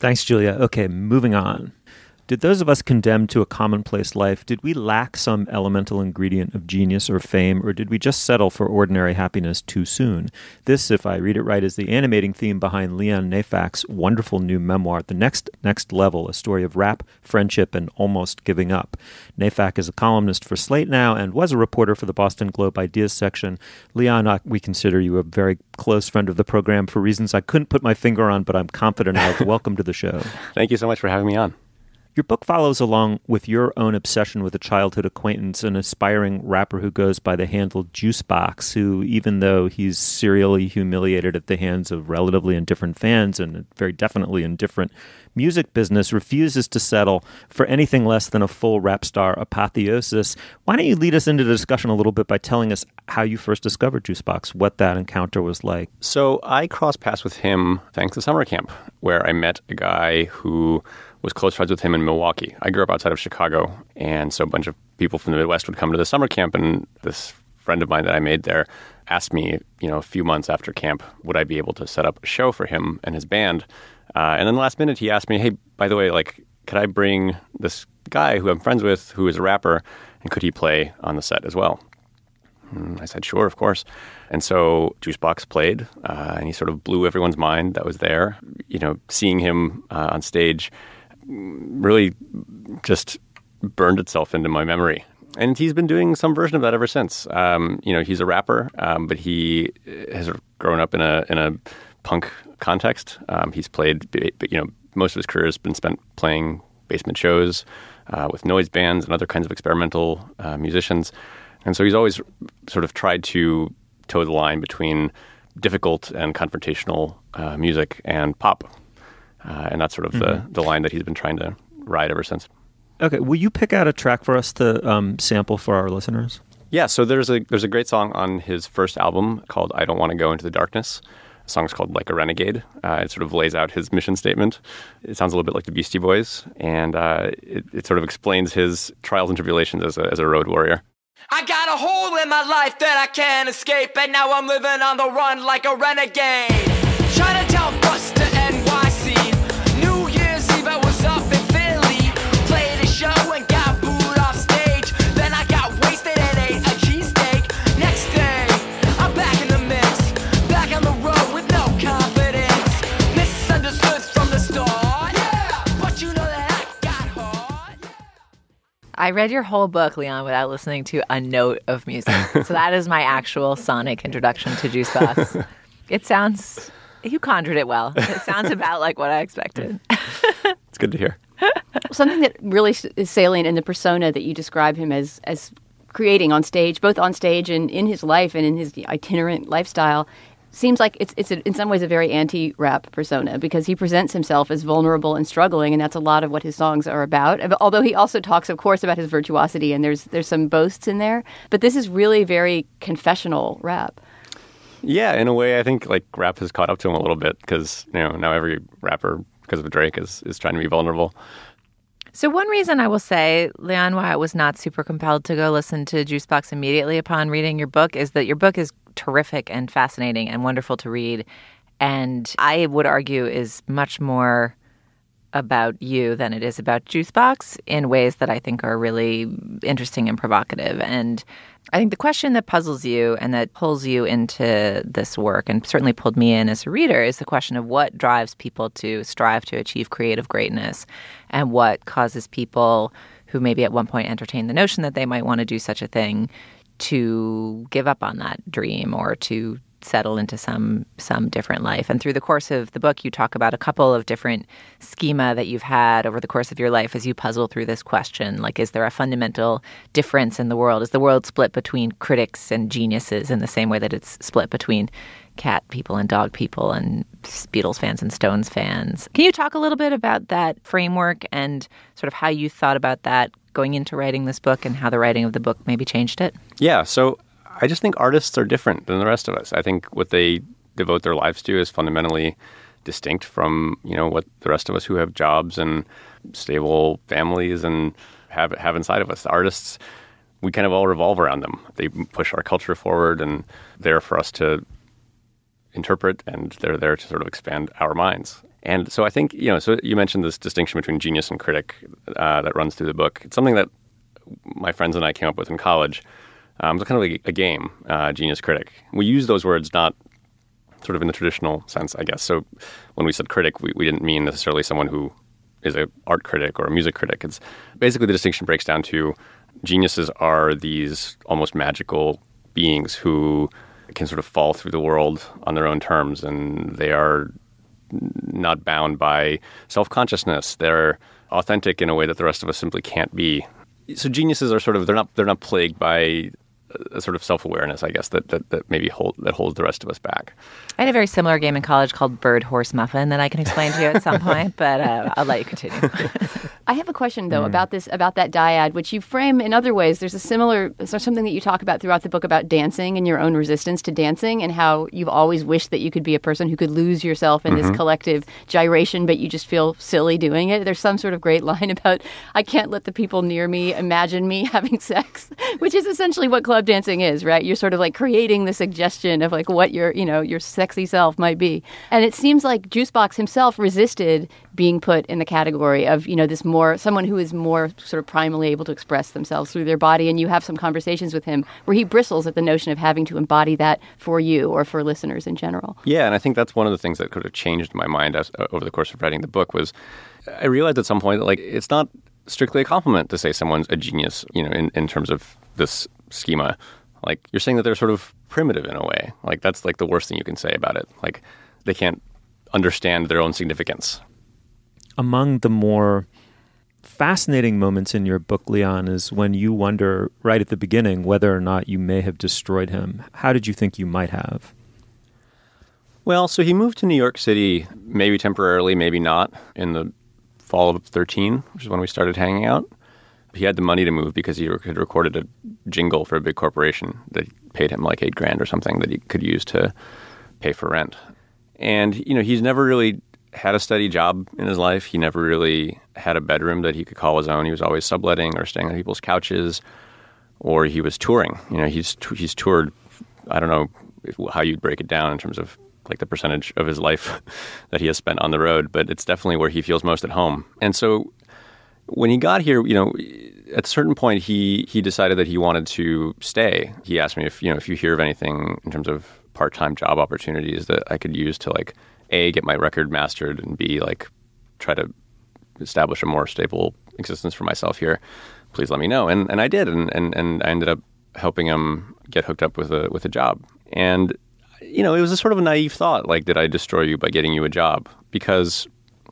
Thanks, Julia. Okay, moving on. Did those of us condemned to a commonplace life, did we lack some elemental ingredient of genius or fame, or did we just settle for ordinary happiness too soon? This, if I read it right, is the animating theme behind Leon Neyfak's wonderful new memoir, The Next Next Level, a story of rap, friendship, and almost giving up. Neyfak is a columnist for Slate now and was a reporter for the Boston Globe Ideas section. Leon, we consider you a very close friend of the program for reasons I couldn't put my finger on, but I'm confident of. Welcome to the show. Thank you so much for having me on. Your book follows along with your own obsession with a childhood acquaintance, an aspiring rapper who goes by the handle Juicebox, who, even though he's serially humiliated at the hands of relatively indifferent fans and very definitely indifferent music business, refuses to settle for anything less than a full rap star apotheosis. Why don't you lead us into the discussion a little bit by telling us how you first discovered Juicebox, what that encounter was like? So I crossed paths with him thanks to summer camp, where I met a guy who was close friends with him in Milwaukee. I grew up outside of Chicago, and so a bunch of people from the Midwest would come to the summer camp, and this friend of mine that I made there asked me, you know, a few months after camp, would I be able to set up a show for him and his band? Uh, and then the last minute, he asked me, hey, by the way, like, could I bring this guy who I'm friends with, who is a rapper, and could he play on the set as well? And I said, sure, of course. And so Juicebox played, uh, and he sort of blew everyone's mind that was there. You know, seeing him uh, on stage really just burned itself into my memory. And he's been doing some version of that ever since. Um, you know, he's a rapper, um, but he has sort of grown up in a in a punk context. Um, he's played, you know, most of his career has been spent playing basement shows uh, with noise bands and other kinds of experimental uh, musicians. And so he's always sort of tried to toe the line between difficult and confrontational uh, music and pop. Uh, and that's sort of mm-hmm. the, the line that he's been trying to ride ever since. Okay, will you pick out a track for us to um, sample for our listeners? Yeah, so there's a there's a great song on his first album called I Don't Want to Go Into the Darkness. The song's called Like a Renegade. Uh, it sort of lays out his mission statement. It sounds a little bit like the Beastie Boys, and uh, it, it sort of explains his trials and tribulations as a, as a road warrior. I got a hole in my life that I can't escape, and now I'm living on the run like a renegade. Chinatown bus to N Y C. New Year's Eve I was up in Philly. Played a show and got booed off stage. Then I got wasted and ate a cheesesteak. Next day, I'm back in the mix. Back on the road with no confidence. Misunderstood from the start. Yeah, but you know that I got hard. I read your whole book, Leon, without listening to a note of music. So that is my actual sonic introduction to Juicebox. It sounds... You conjured it well. It sounds about like what I expected. It's good to hear. Something that really is salient in the persona that you describe him as as creating on stage, both on stage and in his life and in his itinerant lifestyle, seems like it's it's a, in some ways a very anti-rap persona, because he presents himself as vulnerable and struggling, and that's a lot of what his songs are about. Although he also talks, of course, about his virtuosity, and there's there's some boasts in there. But this is really very confessional rap. Yeah, in a way, I think like rap has caught up to him a little bit, because you know now every rapper, because of Drake, is is trying to be vulnerable. So one reason I will say, Leon, why I was not super compelled to go listen to Juicebox immediately upon reading your book is that your book is terrific and fascinating and wonderful to read, and I would argue is much more about you than it is about Juicebox in ways that I think are really interesting and provocative. And I think the question that puzzles you and that pulls you into this work, and certainly pulled me in as a reader, is the question of what drives people to strive to achieve creative greatness, and what causes people who maybe at one point entertained the notion that they might want to do such a thing to give up on that dream or to settle into some some different life. And through the course of the book, you talk about a couple of different schema that you've had over the course of your life as you puzzle through this question. Like, is there a fundamental difference in the world? Is the world split between critics and geniuses in the same way that it's split between cat people and dog people and Beatles fans and Stones fans? Can you talk a little bit about that framework and sort of how you thought about that going into writing this book, and how the writing of the book maybe changed it? Yeah, so I just think artists are different than the rest of us. I think what they devote their lives to is fundamentally distinct from, you know, what the rest of us who have jobs and stable families and have have inside of us. The artists, we kind of all revolve around them. They push our culture forward, and they're for us to interpret, and they're there to sort of expand our minds. And so I think, you know, so you mentioned this distinction between genius and critic uh, that runs through the book. It's something that my friends and I came up with in college. Um, it's kind of like a game, uh, genius critic. We use those words not sort of in the traditional sense, I guess. So when we said critic, we, we didn't mean necessarily someone who is an art critic or a music critic. It's basically the distinction breaks down to geniuses are these almost magical beings who can sort of fall through the world on their own terms, and they are not bound by self-consciousness. They're authentic in a way that the rest of us simply can't be. So geniuses are sort of, they're not they're not plagued by a sort of self-awareness, I guess, that, that, that maybe hold, that holds the rest of us back. I had a very similar game in college called Bird, Horse, Muffin that I can explain to you at some point, but uh, I'll let you continue. I have a question, though, Mm. about this, about that dyad, which you frame in other ways. There's a similar, there's something that you talk about throughout the book about dancing and your own resistance to dancing and how you've always wished that you could be a person who could lose yourself in Mhm. this collective gyration, but you just feel silly doing it. There's some sort of great line about, I can't let the people near me imagine me having sex, which is essentially what club dancing is, right? You're sort of like creating the suggestion of like what your, you know, your sexy self might be. And it seems like Juicebox himself resisted being put in the category of, you know, this more, someone who is more sort of primally able to express themselves through their body. And you have some conversations with him where he bristles at the notion of having to embody that for you or for listeners in general. Yeah, and I think that's one of the things that could have changed my mind as, uh, over the course of writing the book was I realized at some point that, like, it's not strictly a compliment to say someone's a genius, you know, in, in terms of this schema. Like, you're saying that they're sort of primitive in a way. Like, that's like the worst thing you can say about it. Like, they can't understand their own significance. Among the more fascinating moments in your book, Leon, is when you wonder right at the beginning whether or not you may have destroyed him. How did you think you might have? Well, so he moved to New York City, maybe temporarily, maybe not, in the fall of thirteen, which is when we started hanging out. He had the money to move because he had recorded a jingle for a big corporation that paid him like eight grand or something that he could use to pay for rent. And, you know, he's never really had a steady job in his life. He never really had a bedroom that he could call his own. He was always subletting or staying on people's couches, or he was touring. You know, he's he's toured, I don't know if, how you'd break it down in terms of like the percentage of his life that he has spent on the road, but it's definitely where he feels most at home. And so when he got here, you know, at a certain point, he he decided that he wanted to stay. He asked me if, you know, if you hear of anything in terms of part-time job opportunities that I could use to, like, A, get my record mastered, and B, like, try to establish a more stable existence for myself here, please let me know. And and I did, and and, and I ended up helping him get hooked up with a with a job. And, you know, it was a sort of a naive thought, like, did I destroy you by getting you a job? Because,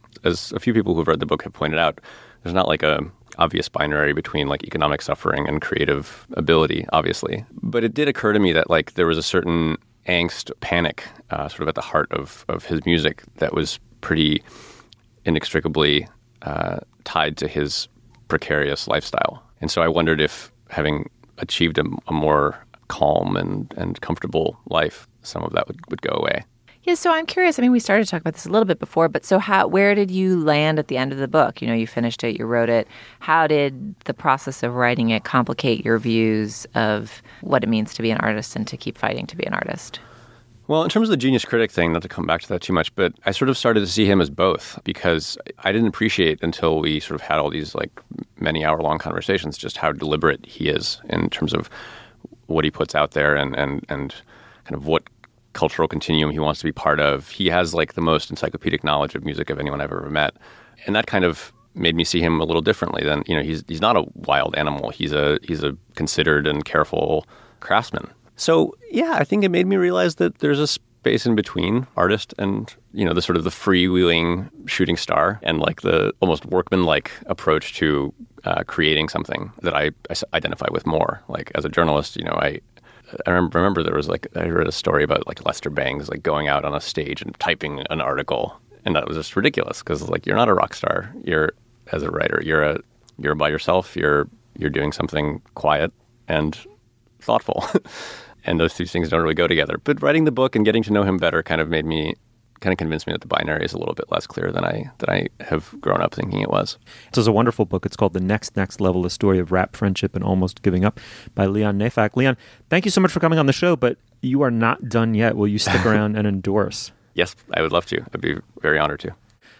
as a few people who've read the book have pointed out, there's not like a obvious binary between like economic suffering and creative ability, obviously. But it did occur to me that like there was a certain angst, panic, uh, sort of at the heart of, of his music that was pretty inextricably uh, tied to his precarious lifestyle. And so I wondered if, having achieved a, a more calm and, and comfortable life, some of that would, would go away. Yeah, so I'm curious. I mean, we started to talk about this a little bit before, but so how, where did you land at the end of the book? You know, you finished it, you wrote it. How did the process of writing it complicate your views of what it means to be an artist and to keep fighting to be an artist? Well, in terms of the genius critic thing, not to come back to that too much, but I sort of started to see him as both, because I didn't appreciate until we sort of had all these like many hour long conversations just how deliberate he is in terms of what he puts out there and, and, and kind of what cultural continuum he wants to be part of. He has like the most encyclopedic knowledge of music of anyone I've ever met. And that kind of made me see him a little differently than, you know, he's he's not a wild animal. He's a he's a considered and careful craftsman. So, yeah, I think it made me realize that there's a space in between artist and, you know, the sort of the freewheeling shooting star and like the almost workman-like approach to uh, creating something that I, I identify with more. Like as a journalist, you know, I I remember there was like, I read a story about like Lester Bangs like going out on a stage and typing an article. And that was just ridiculous because like you're not a rock star. You're, as a writer, you're a you're by yourself. You're you're doing something quiet and thoughtful. And those two things don't really go together. But writing the book and getting to know him better kind of made me, kind of convinced me that the binary is a little bit less clear than I than I have grown up thinking it was. So it's a wonderful book. It's called The Next Next Level, A Story of Rap, Friendship, and Almost Giving Up by Leon Neyfakh. Leon, thank you so much for coming on the show, but you are not done yet. Will you stick around and endorse? Yes, I would love to. I'd be very honored to.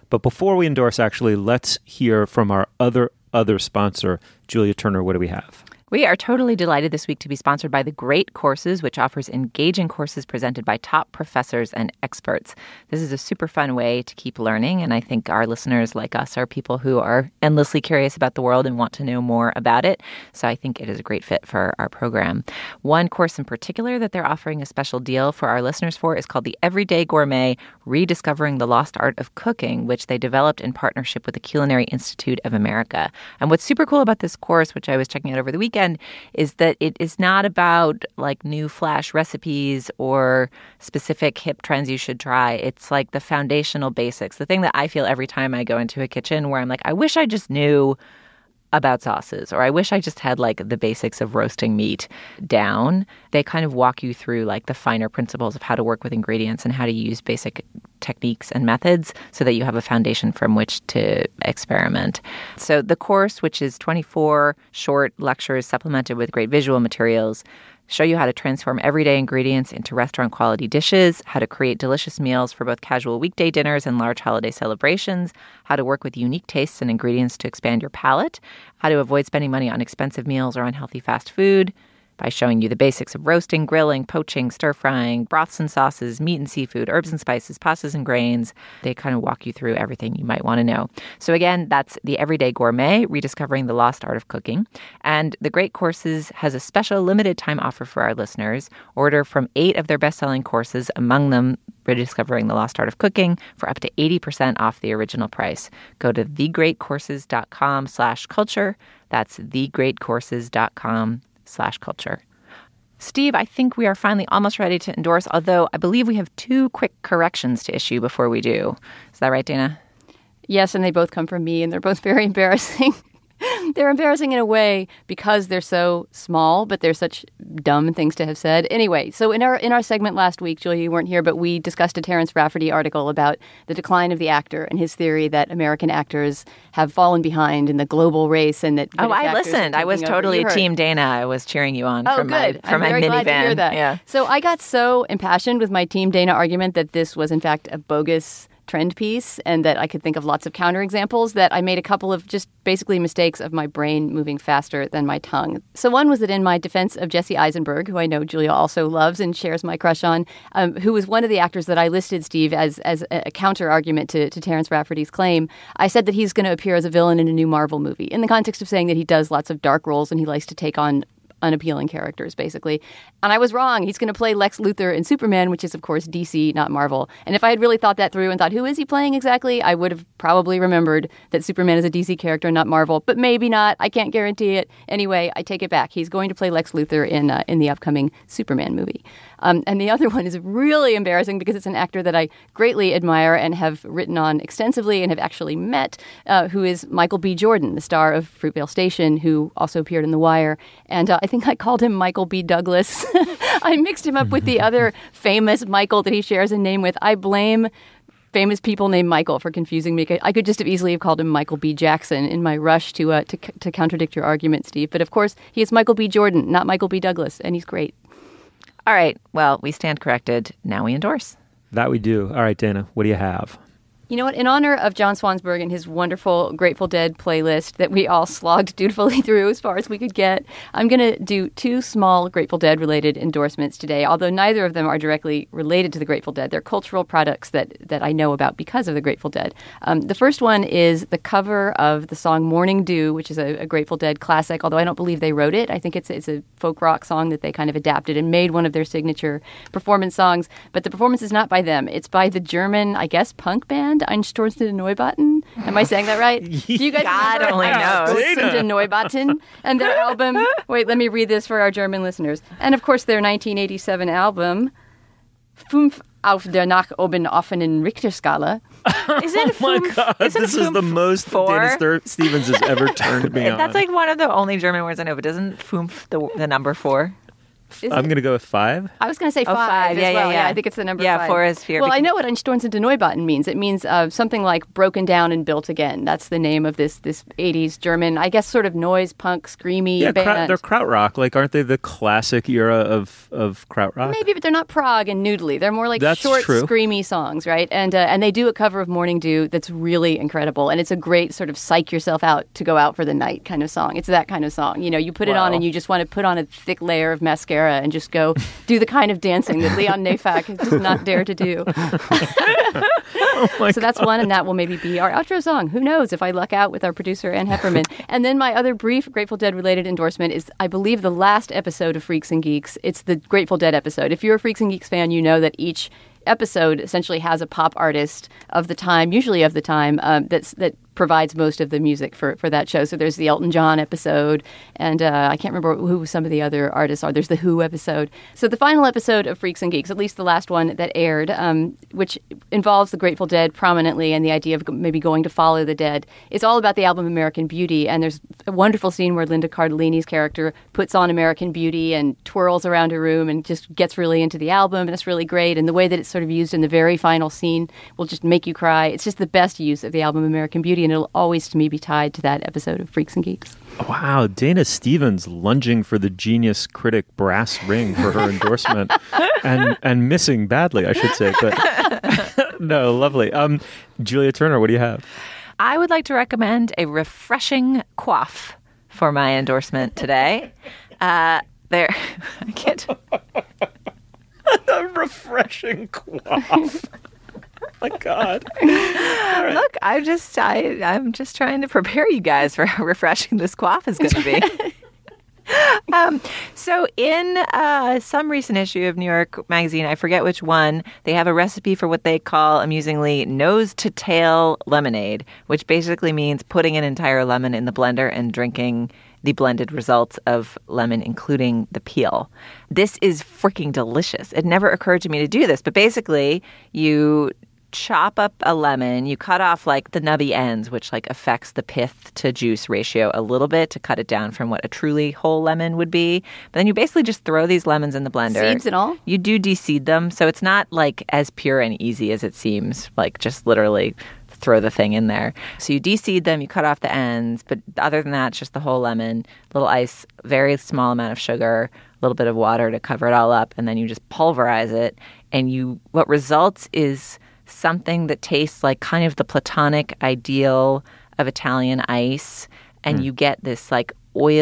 But before we endorse, actually, let's hear from our other other sponsor, Julia Turner. What do we have? We are totally delighted this week to be sponsored by The Great Courses, which offers engaging courses presented by top professors and experts. This is a super fun way to keep learning, and I think our listeners like us are people who are endlessly curious about the world and want to know more about it. So I think it is a great fit for our program. One course in particular that they're offering a special deal for our listeners for is called the Everyday Gourmet, Rediscovering the Lost Art of Cooking, which they developed in partnership with the Culinary Institute of America. And what's super cool about this course, which I was checking out over the weekend, is that it is not about like new flash recipes or specific hip trends you should try. It's like the foundational basics, the thing that I feel every time I go into a kitchen where I'm like, I wish I just knew about sauces, or I wish I just had like the basics of roasting meat down. They kind of walk you through like the finer principles of how to work with ingredients and how to use basic techniques and methods so that you have a foundation from which to experiment. So the course, which is twenty-four short lectures supplemented with great visual materials, show you how to transform everyday ingredients into restaurant-quality dishes, how to create delicious meals for both casual weekday dinners and large holiday celebrations, how to work with unique tastes and ingredients to expand your palate, how to avoid spending money on expensive meals or unhealthy fast food, by showing you the basics of roasting, grilling, poaching, stir-frying, broths and sauces, meat and seafood, herbs and spices, pastas and grains. They kind of walk you through everything you might want to know. So again, that's the Everyday Gourmet, Rediscovering the Lost Art of Cooking. And The Great Courses has a special limited time offer for our listeners. Order from eight of their best-selling courses, among them Rediscovering the Lost Art of Cooking, for up to eighty percent off the original price. Go to thegreatcourses.com slash culture. That's thegreatcourses.com slash culture. Steve, I think we are finally almost ready to endorse, although I believe we have two quick corrections to issue before we do. Is that right, Dana? Yes, and they both come from me, and they're both very embarrassing. They're embarrassing in a way because they're so small, but they're such dumb things to have said. Anyway, so in our in our segment last week, Julia, you weren't here, but we discussed a Terrence Rafferty article about the decline of the actor and his theory that American actors have fallen behind in the global race and that Oh, I listened. I was totally Team Dana. I was cheering you on oh, from good. my from I'm my very glad minivan. to hear that. Yeah. So I got so impassioned with my Team Dana argument that this was in fact a bogus trend piece and that I could think of lots of counterexamples that I made a couple of just basically mistakes of my brain moving faster than my tongue. So one was that in my defense of Jesse Eisenberg, who I know Julia also loves and shares my crush on, um, who was one of the actors that I listed, Steve, as as a, a counter-argument to, to Terrence Rafferty's claim, I said that he's going to appear as a villain in a new Marvel movie in the context of saying that he does lots of dark roles and he likes to take on unappealing characters, basically. And I was wrong. He's going to play Lex Luthor in Superman, which is, of course, D C, not Marvel. And if I had really thought that through and thought, who is he playing exactly? I would have probably remembered that Superman is a D C character, not Marvel. But maybe not. I can't guarantee it. Anyway, I take it back. He's going to play Lex Luthor in uh, in the upcoming Superman movie. Um, and the other one is really embarrassing because it's an actor that I greatly admire and have written on extensively and have actually met, uh, who is Michael B. Jordan, the star of Fruitvale Station, who also appeared in The Wire. And uh, I think I called him Michael B. Douglas. I mixed him up with the other famous Michael that he shares a name with. I blame famous people named Michael for confusing me. I could just have easily have called him Michael B. Jackson in my rush to uh, to, to contradict your argument, Steve. But of course, he is Michael B. Jordan, not Michael B. Douglas, and he's great. All right. Well, we stand corrected. Now we endorse. That we do. All right, Dana, what do you have? You know what? In honor of John Swansburg and his wonderful Grateful Dead playlist that we all slogged dutifully through as far as we could get, I'm going to do two small Grateful Dead-related endorsements today, although neither of them are directly related to the Grateful Dead. They're cultural products that, that I know about because of the Grateful Dead. Um, the first one is the cover of the song Morning Dew, which is a, a Grateful Dead classic, although I don't believe they wrote it. I think it's, it's a folk rock song that they kind of adapted and made one of their signature performance songs. But the performance is not by them. It's by the German, I guess, punk band, Einstürzende Neubauten. Am I saying that right? Do you guys God remember only knows. Einstürzende Neubauten and their album? Wait, let me read this for our German listeners. And of course, their nineteen eighty-seven album, Fünf auf der nach oben offenen Richterskala. Isn't Oh my God, this is the most Dana Stur- Stevens has ever turned me on. That's like one of the only German words I know, but doesn't fünf the, the number four? Is I'm it? going to go with five. I was going to say Oh, five. five. as Yeah, yeah, well. yeah. I think it's the number Yeah, five. four is fear Well, I because- know what Einstorzen to Neubauten means. It means uh, something like broken down and built again. That's the name of this this eighties German, I guess, sort of noise punk, screamy Yeah, band. krau- they're krautrock. Like, aren't they the classic era of of krautrock? Maybe, but they're not prog and noodly. They're more like That's short, true. screamy songs, right? And uh, and they do a cover of Morning Dew that's really incredible, and it's a great sort of psych yourself out to go out for the night kind of song. It's that kind of song. You know, you put it on Wow. and you just want to put on a thick layer of mascara and just go do the kind of dancing that Leon Neyfakh does not dare to do. oh so that's one, and that will maybe be our outro song. Who knows if I luck out with our producer, Ann Hepperman. And then my other brief Grateful Dead related endorsement is, I believe, the last episode of Freaks and Geeks. It's the Grateful Dead episode. If you're a Freaks and Geeks fan, you know that each episode essentially has a pop artist of the time, usually of the time, um, that's that provides most of the music for, for that show. So there's the Elton John episode, and uh, I can't remember who some of the other artists are. There's the Who episode. So the final episode of Freaks and Geeks, at least the last one that aired, um, which involves the Grateful Dead prominently and the idea of maybe going to follow the dead, it's all about the album American Beauty. And there's a wonderful scene where Linda Cardellini's character puts on American Beauty and twirls around a room and just gets really into the album, and it's really great. And the way that it's sort of used in the very final scene will just make you cry. It's just the best use of the album American Beauty, and it'll always to me be tied to that episode of Freaks and Geeks. Wow, Dana Stevens lunging for the Genius Critic brass ring for her endorsement, and and missing badly, I should say. But no, lovely. Um, Julia Turner, what do you have? I would like to recommend a refreshing coif for my endorsement today. Uh, there, I can't. A refreshing coif. Oh my God. Right. Look, I just I I'm just trying to prepare you guys for how refreshing this coif is going to be. um, so in uh, some recent issue of New York Magazine, I forget which one, they have a recipe for what they call, amusingly, nose to tail lemonade, which basically means putting an entire lemon in the blender and drinking the blended results of lemon, including the peel. This is freaking delicious. It never occurred to me to do this, but basically you chop up a lemon, you cut off like the nubby ends, which like affects the pith to juice ratio a little bit to cut it down from what a truly whole lemon would be. But then you basically just throw these lemons in the blender. Seeds and all? You do de-seed them, so it's not like as pure and easy as it seems, like just literally throw the thing in there. So you de-seed them, you cut off the ends, but other than that, it's just the whole lemon, little ice, very small amount of sugar, a little bit of water to cover it all up, and then you just pulverize it. And you, what results is something that tastes like kind of the platonic ideal of Italian ice, and mm. you get this like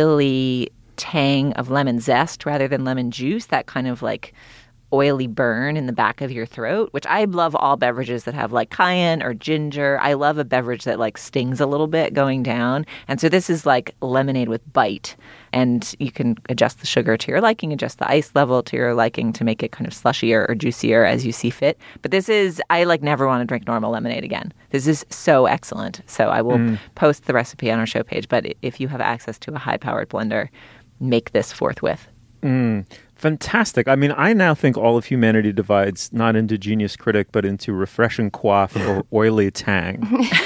oily tang of lemon zest rather than lemon juice, that kind of like oily burn in the back of your throat, which I love all beverages that have like cayenne or ginger. I love a beverage that like stings a little bit going down. And so this is like lemonade with bite. And you can adjust the sugar to your liking, adjust the ice level to your liking to make it kind of slushier or juicier as you see fit. But this is, I like never want to drink normal lemonade again. This is so excellent. So I will mm. post the recipe on our show page. But if you have access to a high-powered blender, make this forthwith. Mm. Fantastic. I mean, I now think all of humanity divides not into Genius Critic, but into refreshing quaff or oily tang.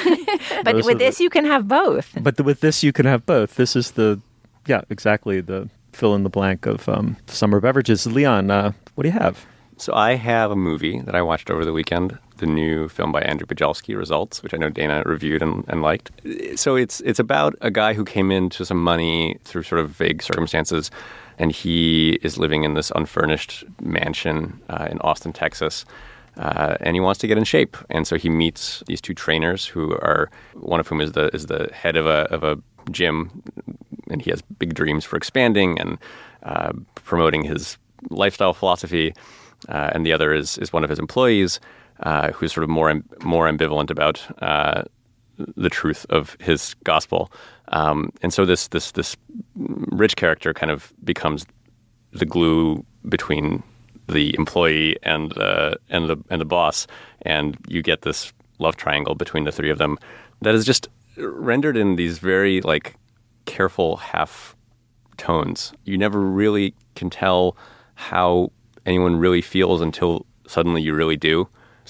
But Those with this, the, you can have both. But the, with this, you can have both. This is the, yeah, exactly the fill in the blank of um, summer beverages. Leon, uh, what do you have? So I have a movie that I watched over the weekend, the new film by Andrew Bujalski, Results, which I know Dana reviewed and, and liked. So it's it's about a guy who came into some money through sort of vague circumstances, and he is living in this unfurnished mansion uh, in Austin, Texas, uh, and he wants to get in shape. And so he meets these two trainers, who are one of whom is the is the head of a of a gym, and he has big dreams for expanding and uh, promoting his lifestyle philosophy. Uh, and the other is is one of his employees, uh, who's sort of more more ambivalent about uh, the truth of his gospel. Um, and so this this this rich character kind of becomes the glue between the employee and uh, and the and the boss, and you get this love triangle between the three of them that is just rendered in these very like careful half tones. You never really can tell how anyone really feels until suddenly you really do.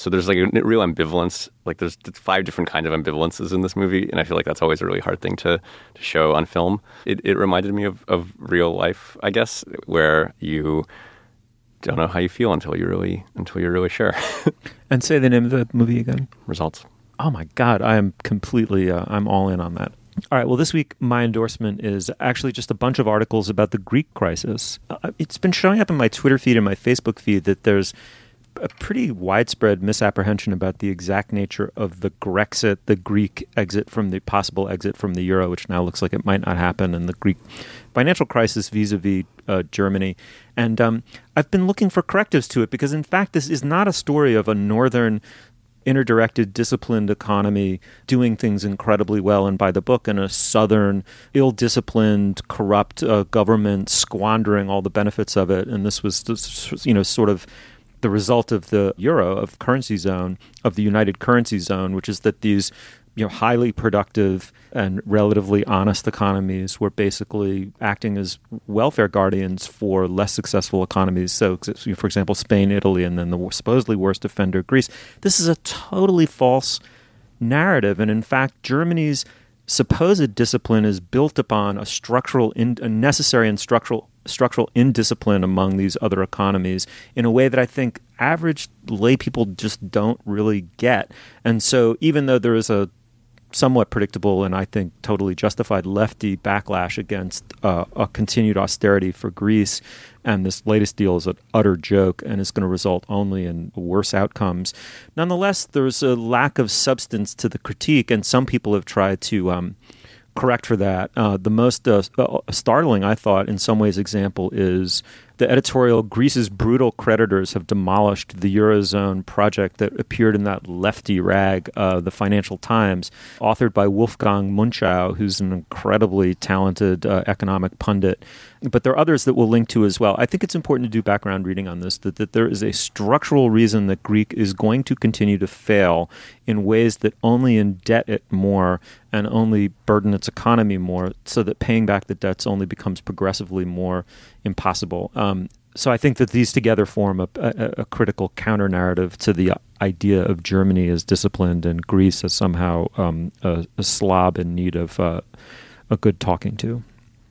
So there's like a real ambivalence. Like there's five different kinds of ambivalences in this movie, and I feel like that's always a really hard thing to, to show on film. It, it reminded me of, of real life, I guess, where you don't know how you feel until you really until you're really sure. And say the name of the movie again. Results. Oh my God, I am completely, uh, I'm all in on that. All right, well, this week my endorsement is actually just a bunch of articles about the Greek crisis. Uh, it's been showing up in my Twitter feed and my Facebook feed that there's a pretty widespread misapprehension about the exact nature of the Grexit, the Greek exit from the possible exit from the euro, which now looks like it might not happen, and the Greek financial crisis vis-a-vis uh, Germany. And um, I've been looking for correctives to it because, in fact, this is not a story of a northern interdirected, disciplined economy doing things incredibly well and by the book, and a southern, ill-disciplined, corrupt uh, government squandering all the benefits of it. And this was, you know, sort of the result of the euro, of currency zone, of the united currency zone, which is that these, you know, highly productive and relatively honest economies were basically acting as welfare guardians for less successful economies. So, for example, Spain, Italy, and then the supposedly worst offender, Greece. This is a totally false narrative. And in fact, Germany's supposed discipline is built upon a structural, in, a necessary and structural structural indiscipline among these other economies in a way that I think average lay people just don't really get. And so even though there is a somewhat predictable and I think totally justified lefty backlash against uh, a continued austerity for Greece, and this latest deal is an utter joke and is going to result only in worse outcomes, nonetheless, there's a lack of substance to the critique, and some people have tried to um, correct for that. Uh, the most uh, startling, I thought, in some ways, example is the editorial "Greece's brutal creditors have demolished the Eurozone" project that appeared in that lefty rag, uh, the Financial Times, authored by Wolfgang Munchau, who's an incredibly talented uh, economic pundit. But there are others that we'll link to as well. I think it's important to do background reading on this, that, that there is a structural reason that Greek is going to continue to fail in ways that only indebt it more and only burden its economy more, so that paying back the debts only becomes progressively more impossible. Um, so I think that these together form a, a, a critical counter-narrative to the idea of Germany as disciplined and Greece as somehow um, a, a slob in need of uh, a good talking to.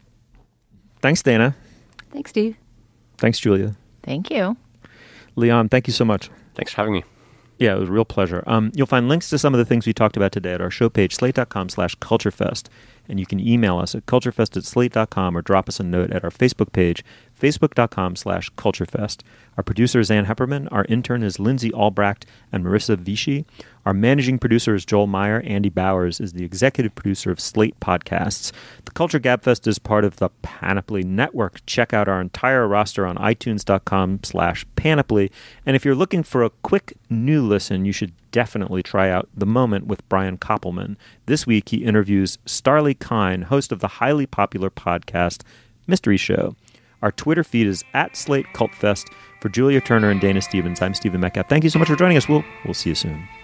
Thanks, Dana. Thanks, Steve. Thanks, Julia. Thank you. Leon, thank you so much. Thanks for having me. Yeah, it was a real pleasure. Um, you'll find links to some of the things we talked about today at our show page, slate.com slash culturefest. And you can email us at culturefest at slate dot com or drop us a note at our Facebook page, facebook.com slash culturefest. Our producer is Ann Hepperman. Our intern is Lindsay Albrecht and Marissa Vichy. Our managing producer is Joel Meyer. Andy Bowers is the executive producer of Slate Podcasts. The Culture Gabfest is part of the Panoply Network. Check out our entire roster on itunes.com slash panoply. And if you're looking for a quick new listen, you should definitely try out The Moment with Brian Koppelman. This week, he interviews Starlee Kine, host of the highly popular podcast Mystery Show. Our Twitter feed is at Slate Cult Fest. For Julia Turner and Dana Stevens, I'm Stephen Metcalf. Thank you so much for joining us. We'll, we'll see you soon.